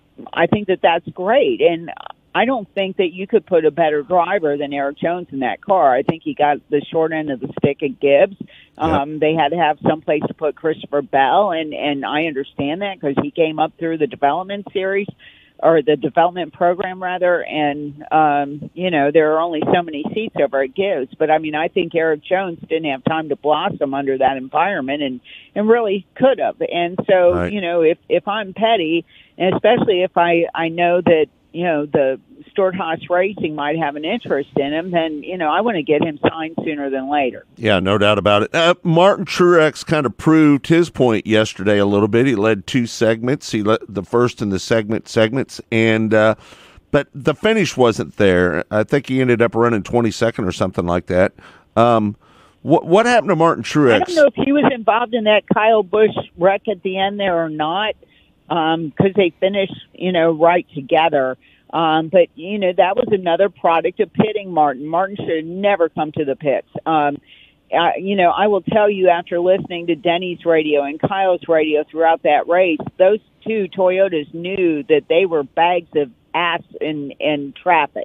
I think that that's great. And I don't think that you could put a better driver than Eric Jones in that car. I think he got the short end of the stick at Gibbs. Um, They had to have some place to put Christopher Bell, and, and I understand that because he came up through the development series, or the development program, rather, and, um, you know, there are only so many seats over at Gibbs. But, I mean, I think Eric Jones didn't have time to blossom under that environment and, and really could have. And so, Right. you know, if, if I'm Petty, and especially if I, I know that, you know, the Stuart Haas Racing might have an interest in him, then, you know, I want to get him signed sooner than later. Yeah, no doubt about it. Uh, Martin Truex kind of proved his point yesterday a little bit. He led two segments. He led the first and the segment segments, and uh, but the finish wasn't there. I think he ended up running twenty-second or something like that. Um, what what happened to Martin Truex? I don't know if he was involved in that Kyle Busch wreck at the end there or not, because um, they finished, you know, right together. Um, but, you know, that was another product of pitting Martin. Martin should have never come to the pits. Um, uh, you know, I will tell you, after listening to Denny's radio and Kyle's radio throughout that race, those two Toyotas knew that they were bags of ass in, in traffic.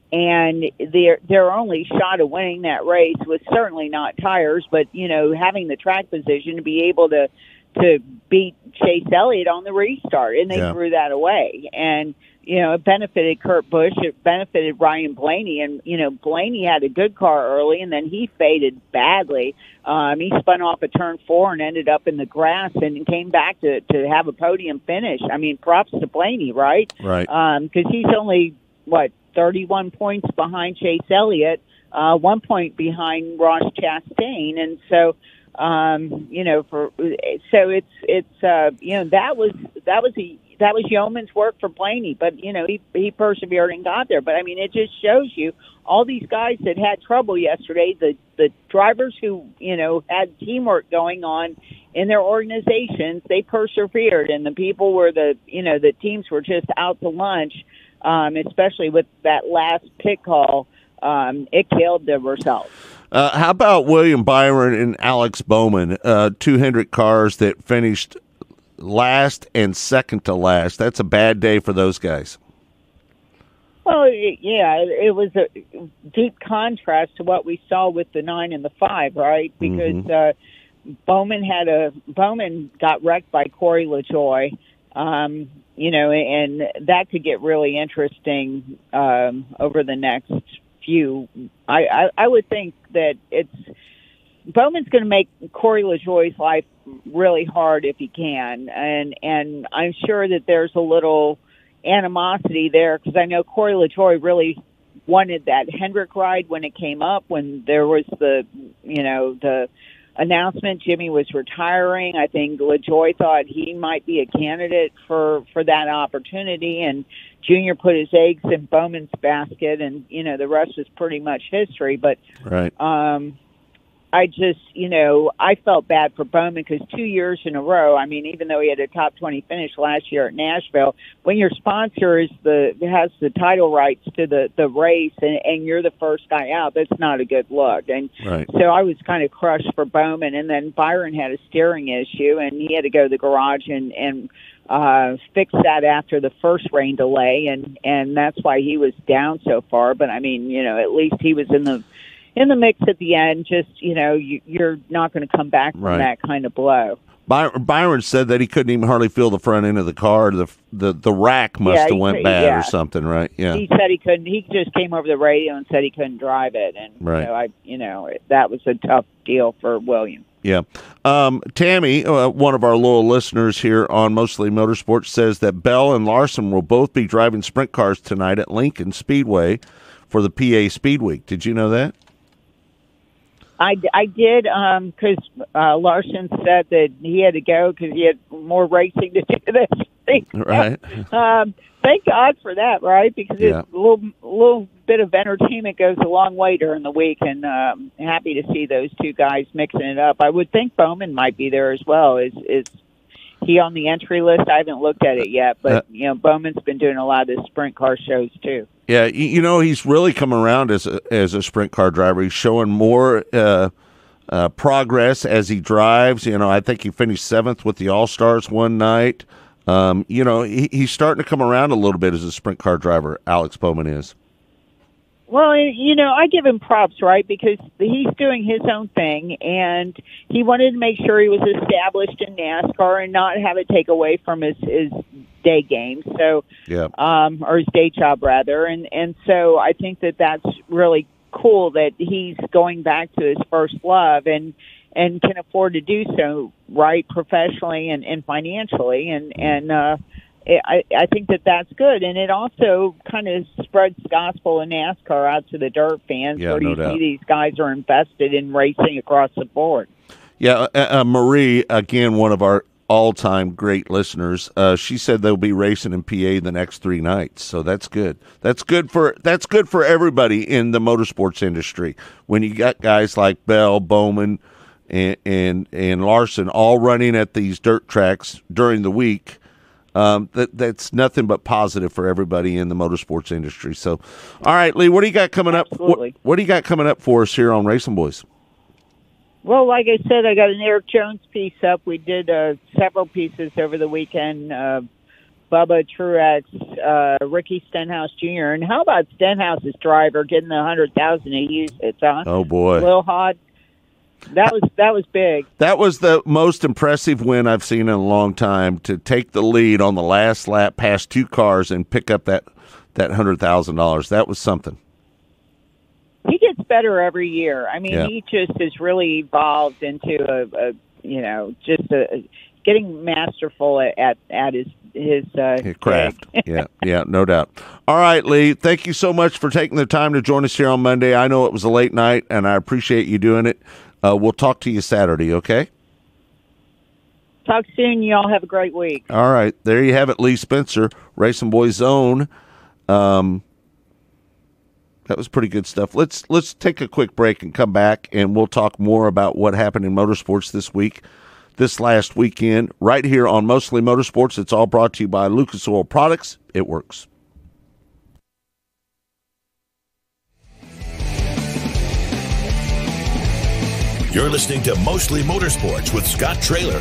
And their their only shot of winning that race was certainly not tires, but, you know, having the track position to be able to to beat Chase Elliott on the restart, and they Yeah. threw that away. And, you know, it benefited Kurt Busch, it benefited Ryan Blaney, and, you know, Blaney had a good car early, and then he faded badly. Um, he spun off a turn four and ended up in the grass and came back to, to have a podium finish. I mean, props to Blaney, right? Right. Um, 'cause he's only, what, thirty-one points behind Chase Elliott, uh, one point behind Ross Chastain, and so, um, you know, for so it's it's uh, you know that was that was a that was yeoman's work for Blaney, but you know he he persevered and got there. But I mean, it just shows you all these guys that had trouble yesterday, the the drivers who you know had teamwork going on in their organizations, they persevered, and the people were the you know the teams were just out to lunch. Um, especially with that last pit call, um, it killed the results. Uh, how about William Byron and Alex Bowman, uh, two Hendrick cars that finished last and second to last? That's a bad day for those guys. Well, it, yeah, it, it was a deep contrast to what we saw with the nine and the five, right? Because Mm-hmm. uh, Bowman had a Bowman got wrecked by Corey LaJoie. Um, you know, and that could get really interesting um, over the next few. I, I, I would think that it's Bowman's going to make Corey LaJoie's life really hard if he can, and and I'm sure that there's a little animosity there because I know Corey LaJoie really wanted that Hendrick ride when it came up, when there was the you know the announcement Jimmy was retiring. I think LaJoie thought he might be a candidate for, for that opportunity, and Junior put his eggs in Bowman's basket, and, you know, the rest is pretty much history. But, right. um, I just, you know, I felt bad for Bowman because two years in a row, I mean, even though he had a top twenty finish last year at Nashville, when your sponsor is the has the title rights to the, the race and, and you're the first guy out, that's not a good look. And right. so I was kind of crushed for Bowman. And then Byron had a steering issue, and he had to go to the garage and, and uh, fix that after the first rain delay, and, and that's why he was down so far. But, I mean, you know, at least he was in the in the mix at the end. Just, you know, you, you're not going to come back from right. that kind of blow. By, Byron said that he couldn't even hardly feel the front end of the car. The the, the rack must Yeah, have he went could- bad yeah. or something, right? Yeah. He said he couldn't. He just came over the radio and said he couldn't drive it, and Right. so I, you know, that was a tough deal for William. Yeah. Um, Tammy, uh, one of our loyal listeners here on Mostly Motorsports, says that Bell and Larson will both be driving sprint cars tonight at Lincoln Speedway for the P A Speed Week. Did you know that? I, I did because uh, Larson said that he had to go because he had more racing to do this week. Right. Um, thank God for that, right? Because Yeah. it's a little, little bit of entertainment goes a long way during the week, and um, happy to see those two guys mixing it up. I would think Bowman might be there as well. Is is he on the entry list? I haven't looked at it yet, but Uh, you know, Bowman's been doing a lot of the sprint car shows too. Yeah, you, you know, he's really come around as a, as a sprint car driver. He's showing more uh, uh, progress as he drives. You know, I think he finished seventh with the All-Stars one night. Um, you know, he, he's starting to come around a little bit as a sprint car driver, Alex Bowman is. Well, you know, I give him props, right, because he's doing his own thing, and he wanted to make sure he was established in NASCAR and not have it take away from his, his day game, so Yeah. um, or his day job rather, and and so I think that that's really cool that he's going back to his first love and and can afford to do so, right, professionally and, and financially, and and. uh I, I think that that's good, and it also kind of spreads the gospel in NASCAR out to the dirt fans, Yeah, where no you doubt. see these guys are invested in racing across the board. Yeah, uh, uh, Marie, again, one of our all-time great listeners, uh, she said they'll be racing in P A the next three nights, so that's good. That's good for that's good for everybody in the motorsports industry. When you got guys like Bell, Bowman, and and, and Larson all running at these dirt tracks during the week. Um, that that's nothing but positive for everybody in the motorsports industry. So, all right, Lee, what do you got coming up? What, what do you got coming up for us here on Racing Boys? Well, like I said, I got an Eric Jones piece up. We did uh, several pieces over the weekend. Uh, Bubba Truex, uh, Ricky Stenhouse Junior And how about Stenhouse's driver getting the hundred thousand he used it, huh? Oh boy, Lil Hod. That was that was big. That was the most impressive win I've seen in a long time, to take the lead on the last lap past two cars and pick up that that hundred thousand dollars. That was something. He gets better every year. I mean, Yeah. he just has really evolved into a, a you know, just a, getting masterful at at, at his his uh, Craft. yeah, yeah, no doubt. All right, Lee, thank you so much for taking the time to join us here on Monday. I know it was a late night, and I appreciate you doing it. Uh, we'll talk to you Saturday, okay? Talk soon. You all have a great week. All right, there you have it, Lee Spencer, Racing Boys Zone. Um, that was pretty good stuff. Let's let's take a quick break and come back, and we'll talk more about what happened in motorsports this week, this last weekend, right here on Mostly Motorsports. It's all brought to you by Lucas Oil Products. It works. You're listening to Mostly Motorsports with Scott Traylor.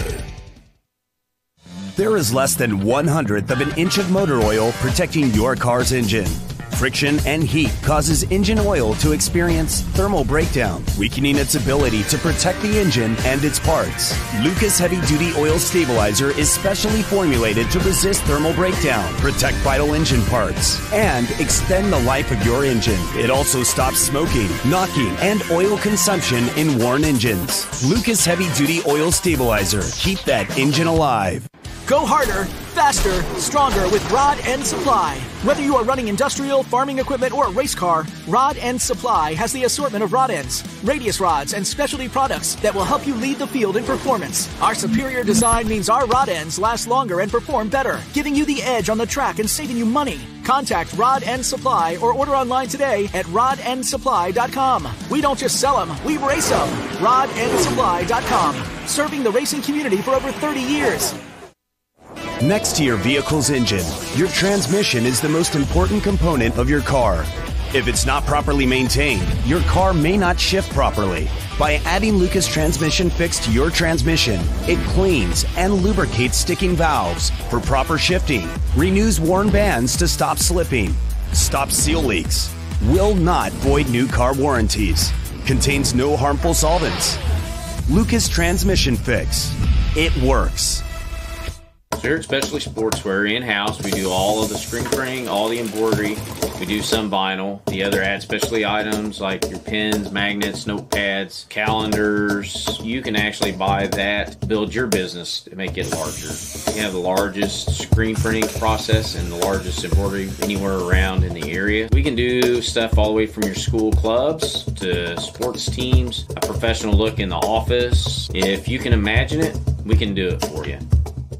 There is less than one hundredth of an inch of motor oil protecting your car's engine. Friction and heat causes engine oil to experience thermal breakdown, weakening its ability to protect the engine and its parts. Lucas Heavy Duty Oil Stabilizer is specially formulated to resist thermal breakdown, protect vital engine parts, and extend the life of your engine. It also stops smoking, knocking, and oil consumption in worn engines. Lucas Heavy Duty Oil Stabilizer. Keep that engine alive. Go harder, faster, stronger with Rod End Supply. Whether you are running industrial, farming equipment, or a race car, Rod End Supply has the assortment of rod ends, radius rods, and specialty products that will help you lead the field in performance. Our superior design means our rod ends last longer and perform better, giving you the edge on the track and saving you money. Contact Rod End Supply or order online today at rod end supply dot com. We don't just sell them, we race them. rod end supply dot com. Serving the racing community for over thirty years. Next to your vehicle's engine, your transmission is the most important component of your car. If it's not properly maintained, your car may not shift properly. By adding Lucas Transmission Fix to your transmission, it cleans and lubricates sticking valves for proper shifting, renews worn bands to stop slipping, stops seal leaks, will not void new car warranties, contains no harmful solvents. Lucas Transmission Fix. It works. Here at Specialty Sportswear in-house, we do all of the screen printing, all the embroidery. We do some vinyl. The other add specialty items like your pins, magnets, notepads, calendars. You can actually buy that, build your business to make it larger. We have the largest screen printing process and the largest embroidery anywhere around in the area. We can do stuff all the way from your school clubs to sports teams, a professional look in the office. If you can imagine it, we can do it for you.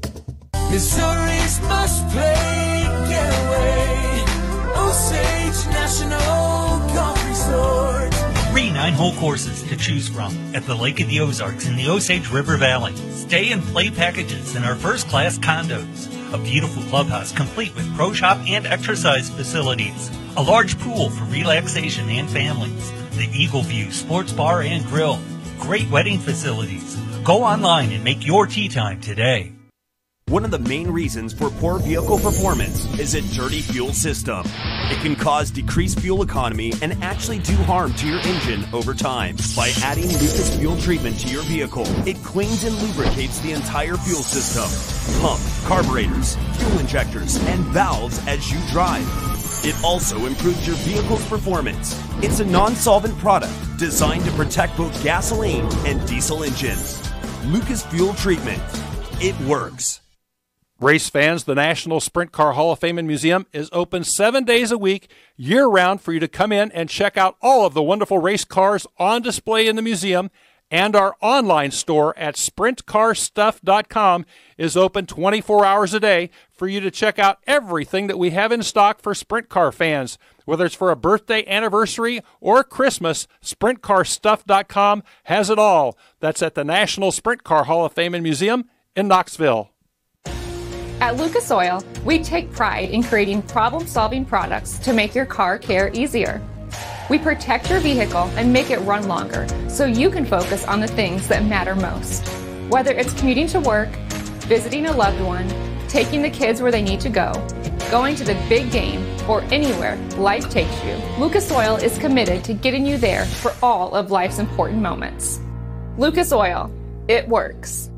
Missouri's must play getaway. Osage National Golf Resort. Three nine-hole courses to choose from at the Lake of the Ozarks in the Osage River Valley. Stay and play packages in our first-class condos. A beautiful clubhouse complete with pro shop and exercise facilities. A large pool for relaxation and families. The Eagle View Sports Bar and Grill. Great wedding facilities. Go online and make your tee time today. One of the main reasons for poor vehicle performance is a dirty fuel system. It can cause decreased fuel economy and actually do harm to your engine over time. By adding Lucas Fuel Treatment to your vehicle, it cleans and lubricates the entire fuel system. Pump, carburetors, fuel injectors, and valves as you drive. It also improves your vehicle's performance. It's a non-solvent product designed to protect both gasoline and diesel engines. Lucas Fuel Treatment. It works. Race fans, the National Sprint Car Hall of Fame and Museum is open seven days a week, year-round, for you to come in and check out all of the wonderful race cars on display in the museum. And our online store at sprint car stuff dot com is open twenty-four hours a day for you to check out everything that we have in stock for sprint car fans. Whether it's for a birthday, anniversary, or Christmas, sprint car stuff dot com has it all. That's at the National Sprint Car Hall of Fame and Museum in Knoxville. At Lucas Oil, we take pride in creating problem-solving products to make your car care easier. We protect your vehicle and make it run longer so you can focus on the things that matter most. Whether it's commuting to work, visiting a loved one, taking the kids where they need to go, going to the big game, or anywhere life takes you, Lucas Oil is committed to getting you there for all of life's important moments. Lucas Oil, it works.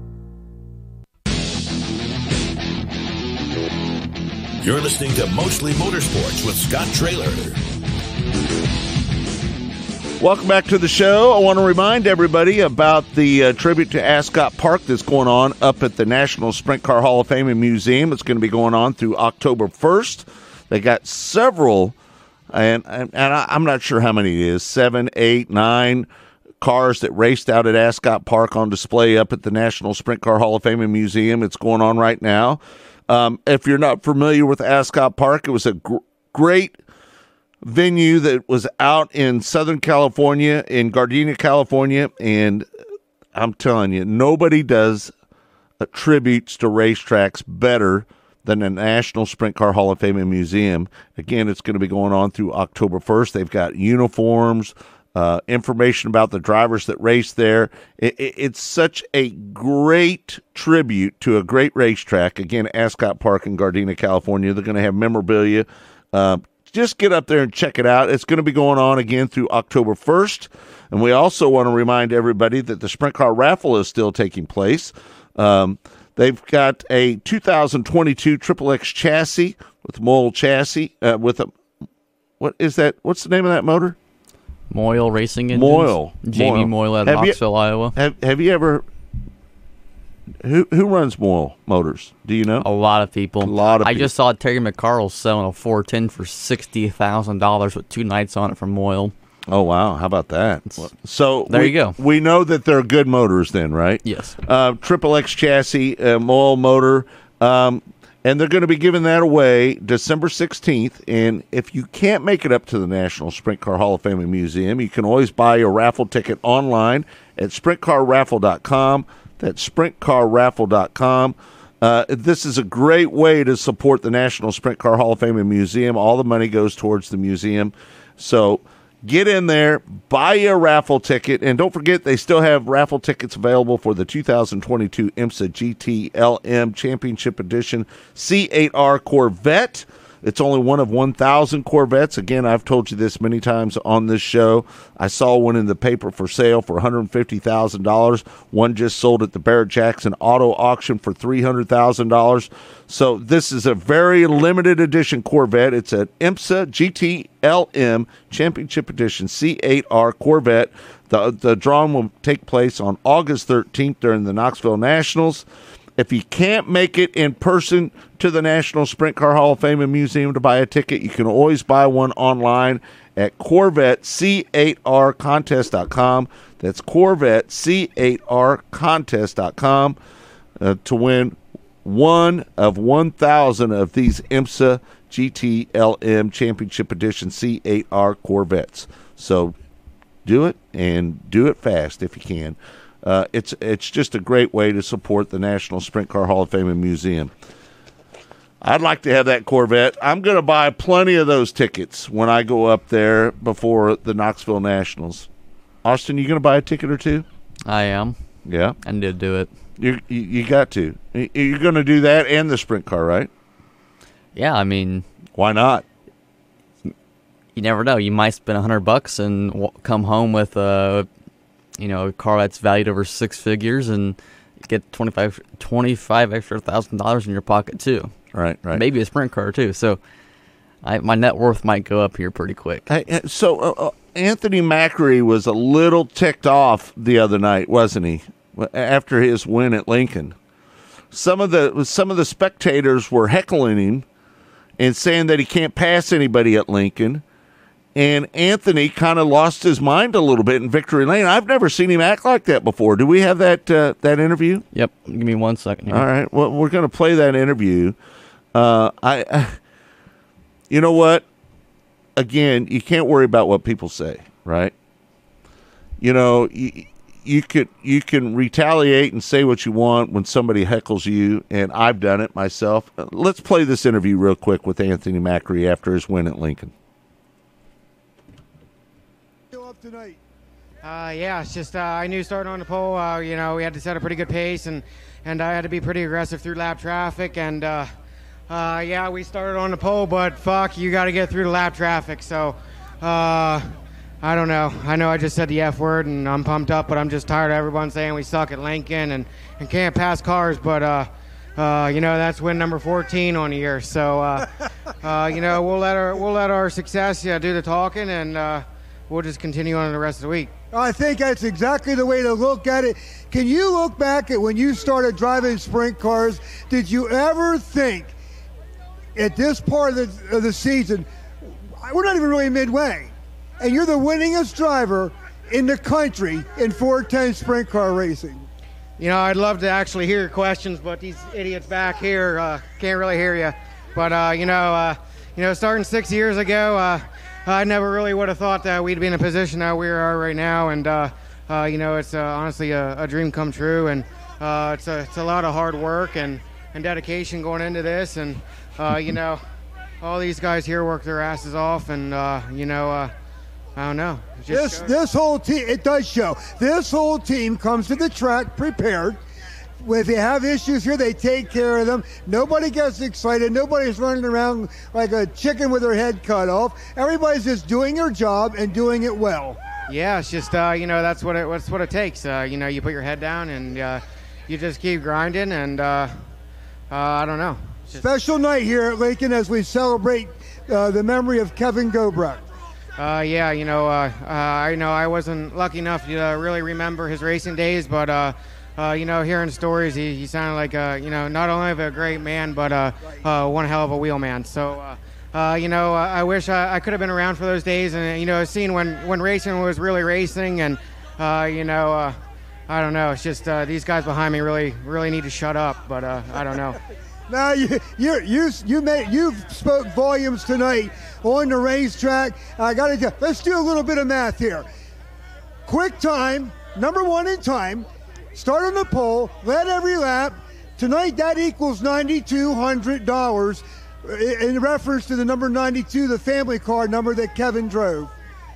You're listening to Mostly Motorsports with Scott Traylor. Welcome back to the show. I want to remind everybody about the uh, tribute to Ascot Park that's going on up at the National Sprint Car Hall of Fame and Museum. It's going to be going on through October first. They got several, and, and, and I, I'm not sure how many it is, seven, eight, nine cars that raced out at Ascot Park on display up at the National Sprint Car Hall of Fame and Museum. It's going on right now. Um, if you're not familiar with Ascot Park, it was a gr- great venue that was out in Southern California, in Gardena, California, and I'm telling you, nobody does uh, tributes to racetracks better than the National Sprint Car Hall of Fame and Museum. Again, it's going to be going on through October first. They've got uniforms, uh, information about the drivers that race there. It, it, it's such a great tribute to a great racetrack. Again, Ascot Park in Gardena, California. They're going to have memorabilia. Uh, just get up there and check it out. It's going to be going on again through October first. And we also want to remind everybody that the Sprint Car Raffle is still taking place. Um, they've got a two thousand twenty-two Triple X chassis with Moyle chassis, uh, with a, what is that? What's the name of that motor? Moyle Racing Engines. Moyle. Jamie Moyle out of Have you- Knoxville, Iowa. Have Have you ever? Who who runs Moyle Motors? Do you know? A lot of people. A lot of I people. just saw Terry McCarl selling a four ten for sixty thousand dollars with two nights on it from Moyle. Oh, wow. How about that? So There we, you go. We know that they're good motors then, right? Yes. Uh, Triple X chassis, uh, Moyle motor. Um, And they're going to be giving that away December sixteenth. And if you can't make it up to the National Sprint Car Hall of Fame and Museum, you can always buy a raffle ticket online at sprint car raffle dot com. That's sprint car raffle dot com. Uh, this is a great way to support the National Sprint Car Hall of Fame and Museum. All the money goes towards the museum. So get in there, buy a raffle ticket, and don't forget they still have raffle tickets available for the two thousand twenty-two IMSA G T L M Championship Edition C eight R Corvette. It's only one of one thousand Corvettes. Again, I've told you this many times on this show. I saw one in the paper for sale for one hundred fifty thousand dollars. One just sold at the Barrett-Jackson Auto Auction for three hundred thousand dollars. So this is a very limited edition Corvette. It's an IMSA G T L M Championship Edition C eight R Corvette. The, the drawing will take place on August thirteenth during the Knoxville Nationals. If you can't make it in person to the National Sprint Car Hall of Fame and Museum to buy a ticket, you can always buy one online at Corvette C eight R contest dot com. That's Corvette C eight R contest dot com uh, to win one of one thousand of these IMSA G T L M Championship Edition C eight R Corvettes. So do it, and do it fast if you can. Uh, it's it's just a great way to support the National Sprint Car Hall of Fame and Museum. I'd like to have that Corvette. I'm going to buy plenty of those tickets when I go up there before the Knoxville Nationals. Austin, you going to buy a ticket or two? I am. Yeah? I need to do it. You you, you got to. You're going to do that and the sprint car, right? Yeah, I mean... Why not? You never know. You might spend a hundred bucks and w- come home with a... you know, a car that's valued over six figures and get twenty-five, twenty-five extra thousand dollars in your pocket too. Right, right. Maybe a sprint car too. So I, my net worth might go up here pretty quick. Hey, so uh, uh, Anthony Macri was a little ticked off the other night, wasn't he? After his win at Lincoln. Some of the some of the spectators were heckling him and saying that he can't pass anybody at Lincoln. And Anthony kind of lost his mind a little bit in Victory Lane. I've never seen him act like that before. Do we have that uh, that interview? Yep. Give me one second here. All right. Well, we're going to play that interview. Uh, I, I, you know what? Again, you can't worry about what people say, right? You know, you, you could you can retaliate and say what you want when somebody heckles you, and I've done it myself. Uh, let's play this interview real quick with Anthony Macri after his win at Lincoln. Tonight? Uh, yeah, it's just uh, I knew starting on the pole, uh, you know, we had to set a pretty good pace, and, and I had to be pretty aggressive through lap traffic, and uh, uh, yeah, we started on the pole, but fuck, you got to get through the lap traffic, so uh, I don't know. I know I just said the F word, and I'm pumped up, but I'm just tired of everyone saying we suck at Lincoln and, and can't pass cars, but uh, uh, you know, that's win number fourteen on the year, so uh, uh, you know, we'll let our we'll let our success yeah, do the talking, and uh, we'll just continue on the rest of the week. I think that's exactly the way to look at it. Can you look back at when you started driving sprint cars? Did you ever think at this part of the, of the season, we're not even really midway, and you're the winningest driver in the country in four ten sprint car racing? You know, I'd love to actually hear your questions, but these idiots back here uh, can't really hear you. But, uh, you know, uh, you know, starting six years ago, uh, I never really would have thought that we'd be in a position that we are right now, and uh, uh, you know, it's uh, honestly a, a dream come true, and uh, it's a it's a lot of hard work and, and dedication going into this, and uh, you know, all these guys here work their asses off, and uh, you know, uh, I don't know. This this whole team, it does show. This whole team comes to the track prepared. If they have issues here, they take care of them. Nobody gets excited. Nobody's running around like a chicken with their head cut off. Everybody's just doing their job and doing it well. Yeah, it's just, uh, you know, that's what it, that's what it takes. Uh, you know, you put your head down and uh, you just keep grinding, and uh, uh, I don't know. Just... Special night here at Lincoln as we celebrate uh, the memory of Kevin Gobrecht. Uh, yeah, you know, uh, uh, I know I wasn't lucky enough to uh, really remember his racing days, but uh, Uh, you know, hearing stories, he, he sounded like, uh, you know, not only of a great man, but uh, uh, one hell of a wheelman. So, uh, uh, you know, I wish I, I could have been around for those days and, you know, seeing when, when racing was really racing. And, uh, you know, uh, I don't know. It's just uh, these guys behind me really, really need to shut up. But uh, I don't know. Now you you you you made you spoke volumes tonight on the racetrack. I got to tell. Let's do a little bit of math here. Quick time, number one in time. Start on the pole, led every lap. Tonight that equals ninety-two hundred dollars in reference to the number ninety-two, the family car number that Kevin drove.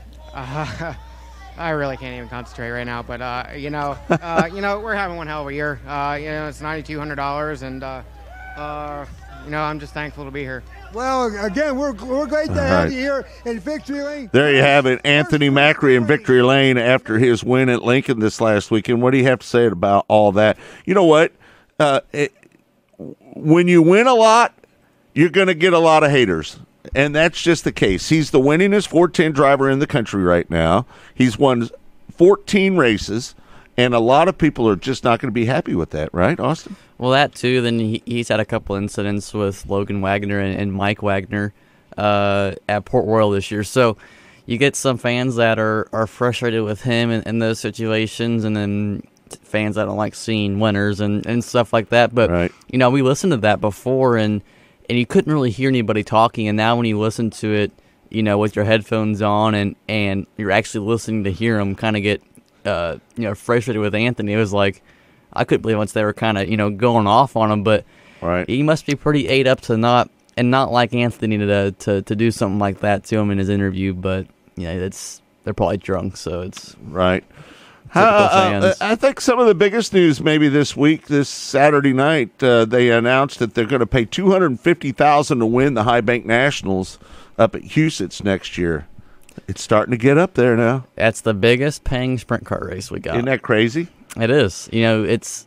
Uh, I really can't even concentrate right now, but uh, you know, uh, you know, we're having one hell of a year. Uh, you know, it's ninety-two hundred dollars, and uh, uh, you know, I'm just thankful to be here. Well, again, we're we're glad to All have right. you here in Victory Lane. There you have it, Anthony Macri in Victory Lane after his win at Lincoln this last weekend. What do you have to say about all that? You know what? Uh, it, when you win a lot, you're going to get a lot of haters. And that's just the case. He's the winningest four ten driver in the country right now. He's won fourteen races, and a lot of people are just not going to be happy with that, right, Austin? Well, that too. Then he, he's had a couple incidents with Logan Wagner and, and Mike Wagner uh, at Port Royal this year. So you get some fans that are, are frustrated with him in, in those situations, and then fans that don't like seeing winners and, and stuff like that. But, right. you know, we listened to that before, and and you couldn't really hear anybody talking, and now when you listen to it, you know, with your headphones on, and, and you're actually listening to hear him kind of get, uh, you know, frustrated with Anthony, it was like, I couldn't believe once they were kind of, you know, going off on him, but right. he must be pretty ate up to not, and not like Anthony to, to, to do something like that to him in his interview, but, yeah, it's, they're probably drunk, so it's... Right. Typical Uh, fans. I think some of the biggest news maybe this week, this Saturday night, uh, they announced that they're going to pay two hundred fifty thousand dollars to win the High Bank Nationals up at Huset's next year. It's starting to get up there now. That's the biggest paying sprint car race we got. Isn't that crazy? It is. You know, it's...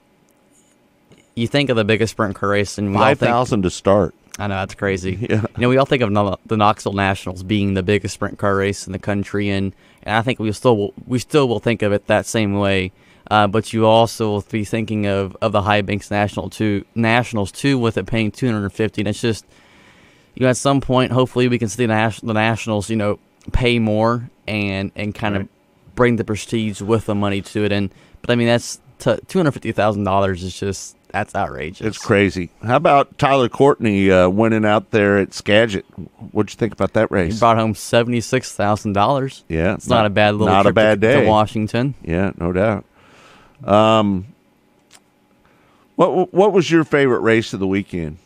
You think of the biggest sprint car race, and we all five think... thousand to start. I know, that's crazy. Yeah. You know, we all think of no- the Knoxville Nationals being the biggest sprint car race in the country, and, and I think we still will, we still will think of it that same way. Uh, but you also will be thinking of, of the High Banks National too, Nationals too, with it paying two hundred fifty. And it's just, you know, at some point, hopefully, we can see the, Nas- the Nationals, you know, pay more and and kind right. of bring the prestige with the money to it. And but I mean, that's t- two hundred fifty thousand dollars is just. That's outrageous. It's crazy. How about Tyler Courtney uh, winning out there at Skagit? What'd you think about that race? He brought home seventy-six thousand dollars. Yeah. It's not, not a bad little not trip a bad to, day. to Washington. Yeah, no doubt. Um, what what was your favorite race of the weekend?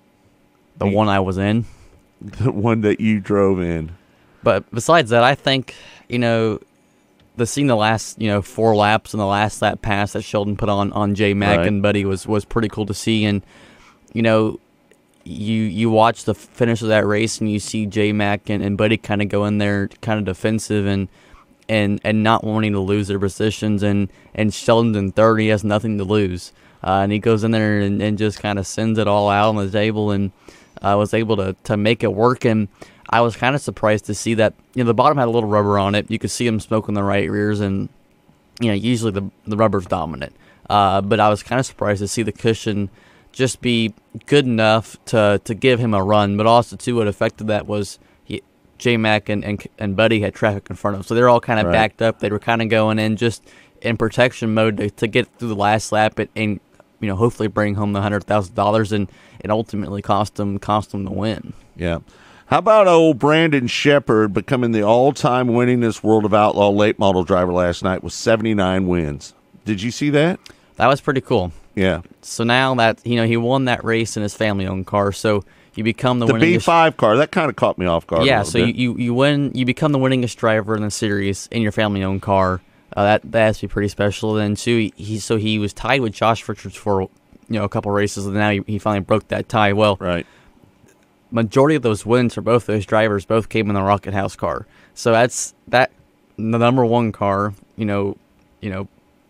The one I was in. The one that you drove in. But besides that, I think, you know, the seeing the last, you know, four laps and the last lap pass that Sheldon put on on J Mac Right. and Buddy was, was pretty cool to see. And, you know, you you watch the finish of that race and you see J Mac and, and Buddy kind of go in there kind of defensive and and and not wanting to lose their positions. And, and Sheldon's in third. He has nothing to lose. Uh, and he goes in there and, and just kind of sends it all out on the table and uh, was able to, to make it work. And I was kind of surprised to see that, you know, the bottom had a little rubber on it. You could see him smoking the right rears, and, you know, usually the the rubber's dominant. Uh, but I was kind of surprised to see the cushion just be good enough to, to give him a run. But also, too, what affected that was he, J-Mac and, and, and Buddy had traffic in front of them. So they were all kind of Right. backed up. They were kind of going in just in protection mode to, to get through the last lap and, and you know, hopefully bring home the one hundred thousand dollars and, and ultimately cost them, cost them the win. Yeah. How about old Brandon Shepard becoming the all-time winningest World of Outlaw late model driver last night with seventy-nine wins? Did you see that? That was pretty cool. Yeah. So now that, you know, he won that race in his family-owned car, so you become the, The winningest... B five car, that kind of caught me off guard. a Yeah, little so you, bit. you, you win, you become the winningest driver in the series in your family-owned car. Uh, that that has to be pretty special. Then too, he, he so he was tied with Josh Richards for, you know, a couple races, and now he, he finally broke that tie. Well, right. Majority of those wins for both those drivers both came in the Rocket House car. So that's that the number one car, you know, you know,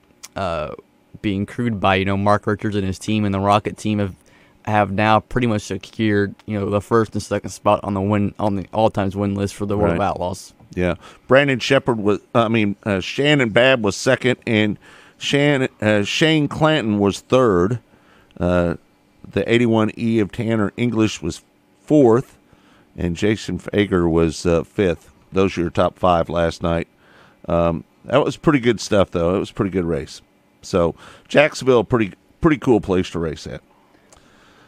uh, being crewed by, you know, Mark Richards and his team, and the Rocket team have have now pretty much secured, you know, the first and second spot on the win on the all times win list for the World of Right. Outlaws. Yeah. Brandon Shepard was, I mean, uh, Shannon Babb was second, and Shan, uh, Shane Clanton was third. Uh, the eighty-one E of Tanner English was fourth, and Jason Fager was uh, fifth. Those are your top five last night. Um, that was pretty good stuff, though. It was a pretty good race. So Jacksonville, pretty pretty cool place to race at.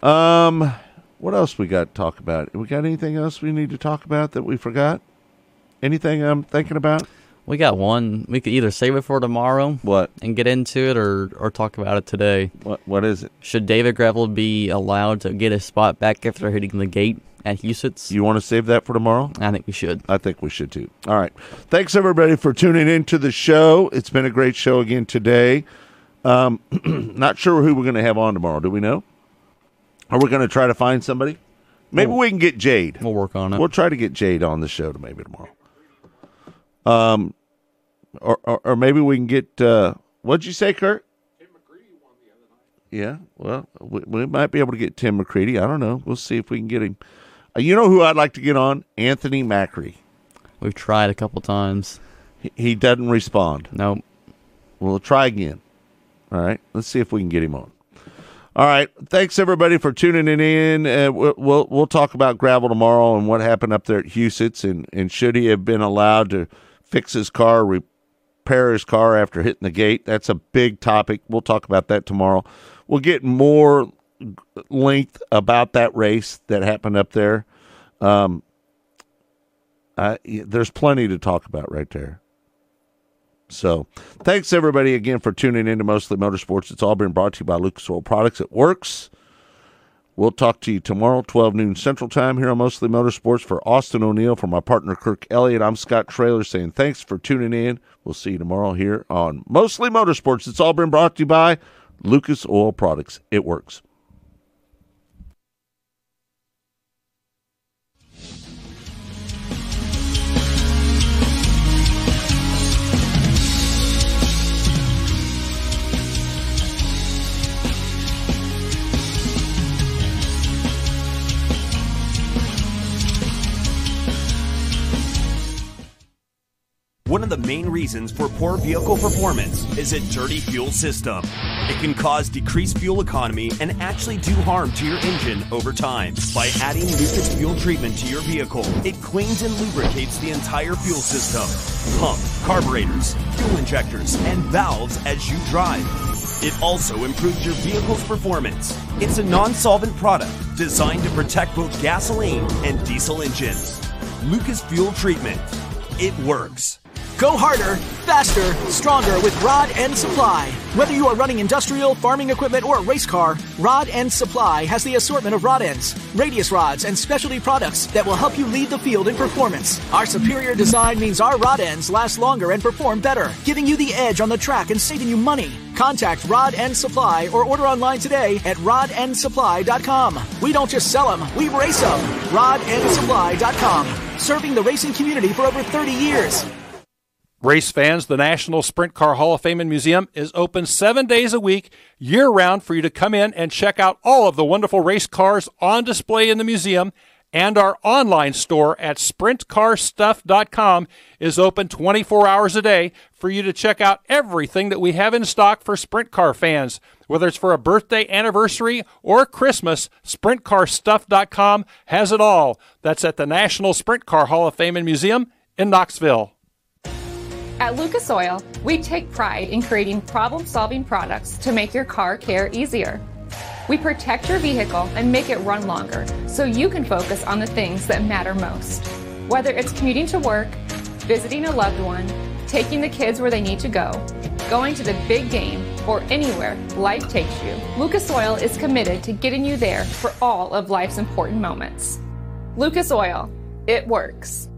Um, what else we got to talk about? We got anything else we need to talk about that we forgot? Anything I'm thinking about? We got one. We could either save it for tomorrow. What? And get into it, or or talk about it today. What What is it? Should David Gravel be allowed to get his spot back after hitting the gate at Huset's? You want to save that for tomorrow? I think we should. I think we should too. All right. Thanks everybody for tuning into the show. It's been a great show again today. Um, not sure who we're going to have on tomorrow. Do we know? Are we going to try to find somebody? Maybe we'll, we can get Jade. We'll work on it. We'll try to get Jade on the show to maybe tomorrow. Um, or or, or maybe we can get. Uh, what'd you say, Kurt? Tim McCready won the other night. Yeah. Well, we, we might be able to get Tim McCready. I don't know. We'll see if we can get him. Uh, you know who I'd like to get on? Anthony Macri. We've tried a couple times. He, he doesn't respond. Nope. We'll try again. All right. Let's see if we can get him on. All right. Thanks everybody for tuning in. Uh, we'll, we'll we'll talk about gravel tomorrow and what happened up there at Huset's, and and should he have been allowed to fix his car, repair his car after hitting the gate. That's a big topic. We'll talk about that tomorrow. We'll get more length about that race that happened up there. Um, uh, there's plenty to talk about right there. So thanks everybody again for tuning in to Mostly Motorsports. It's all been brought to you by Lucas Oil Products. It works. We'll talk to you tomorrow, twelve noon Central Time here on Mostly Motorsports. For Austin O'Neill, for my partner Kirk Elliott, I'm Scott Traylor saying thanks for tuning in. We'll see you tomorrow here on Mostly Motorsports. It's all been brought to you by Lucas Oil Products. It works. One of the main reasons for poor vehicle performance is a dirty fuel system. It can cause decreased fuel economy and actually do harm to your engine over time. By adding Lucas Fuel Treatment to your vehicle, it cleans and lubricates the entire fuel system. Pump, carburetors, fuel injectors, and valves as you drive. It also improves your vehicle's performance. It's a non-solvent product designed to protect both gasoline and diesel engines. Lucas Fuel Treatment. It works. Go harder, faster, stronger with Rod End Supply. Whether you are running industrial, farming equipment, or a race car, Rod End Supply has the assortment of rod ends, radius rods, and specialty products that will help you lead the field in performance. Our superior design means our rod ends last longer and perform better, giving you the edge on the track and saving you money. Contact Rod End Supply or order online today at rod end supply dot com. We don't just sell them, we race them. rod end supply dot com. Serving the racing community for over thirty years. Race fans, the National Sprint Car Hall of Fame and Museum is open seven days a week, year-round, for you to come in and check out all of the wonderful race cars on display in the museum. And our online store at sprint car stuff dot com is open twenty-four hours a day for you to check out everything that we have in stock for sprint car fans. Whether it's for a birthday, anniversary, or Christmas, sprint car stuff dot com has it all. That's at the National Sprint Car Hall of Fame and Museum in Knoxville. At Lucas Oil, we take pride in creating problem-solving products to make your car care easier. We protect your vehicle and make it run longer so you can focus on the things that matter most. Whether it's commuting to work, visiting a loved one, taking the kids where they need to go, going to the big game, or anywhere life takes you, Lucas Oil is committed to getting you there for all of life's important moments. Lucas Oil, it works.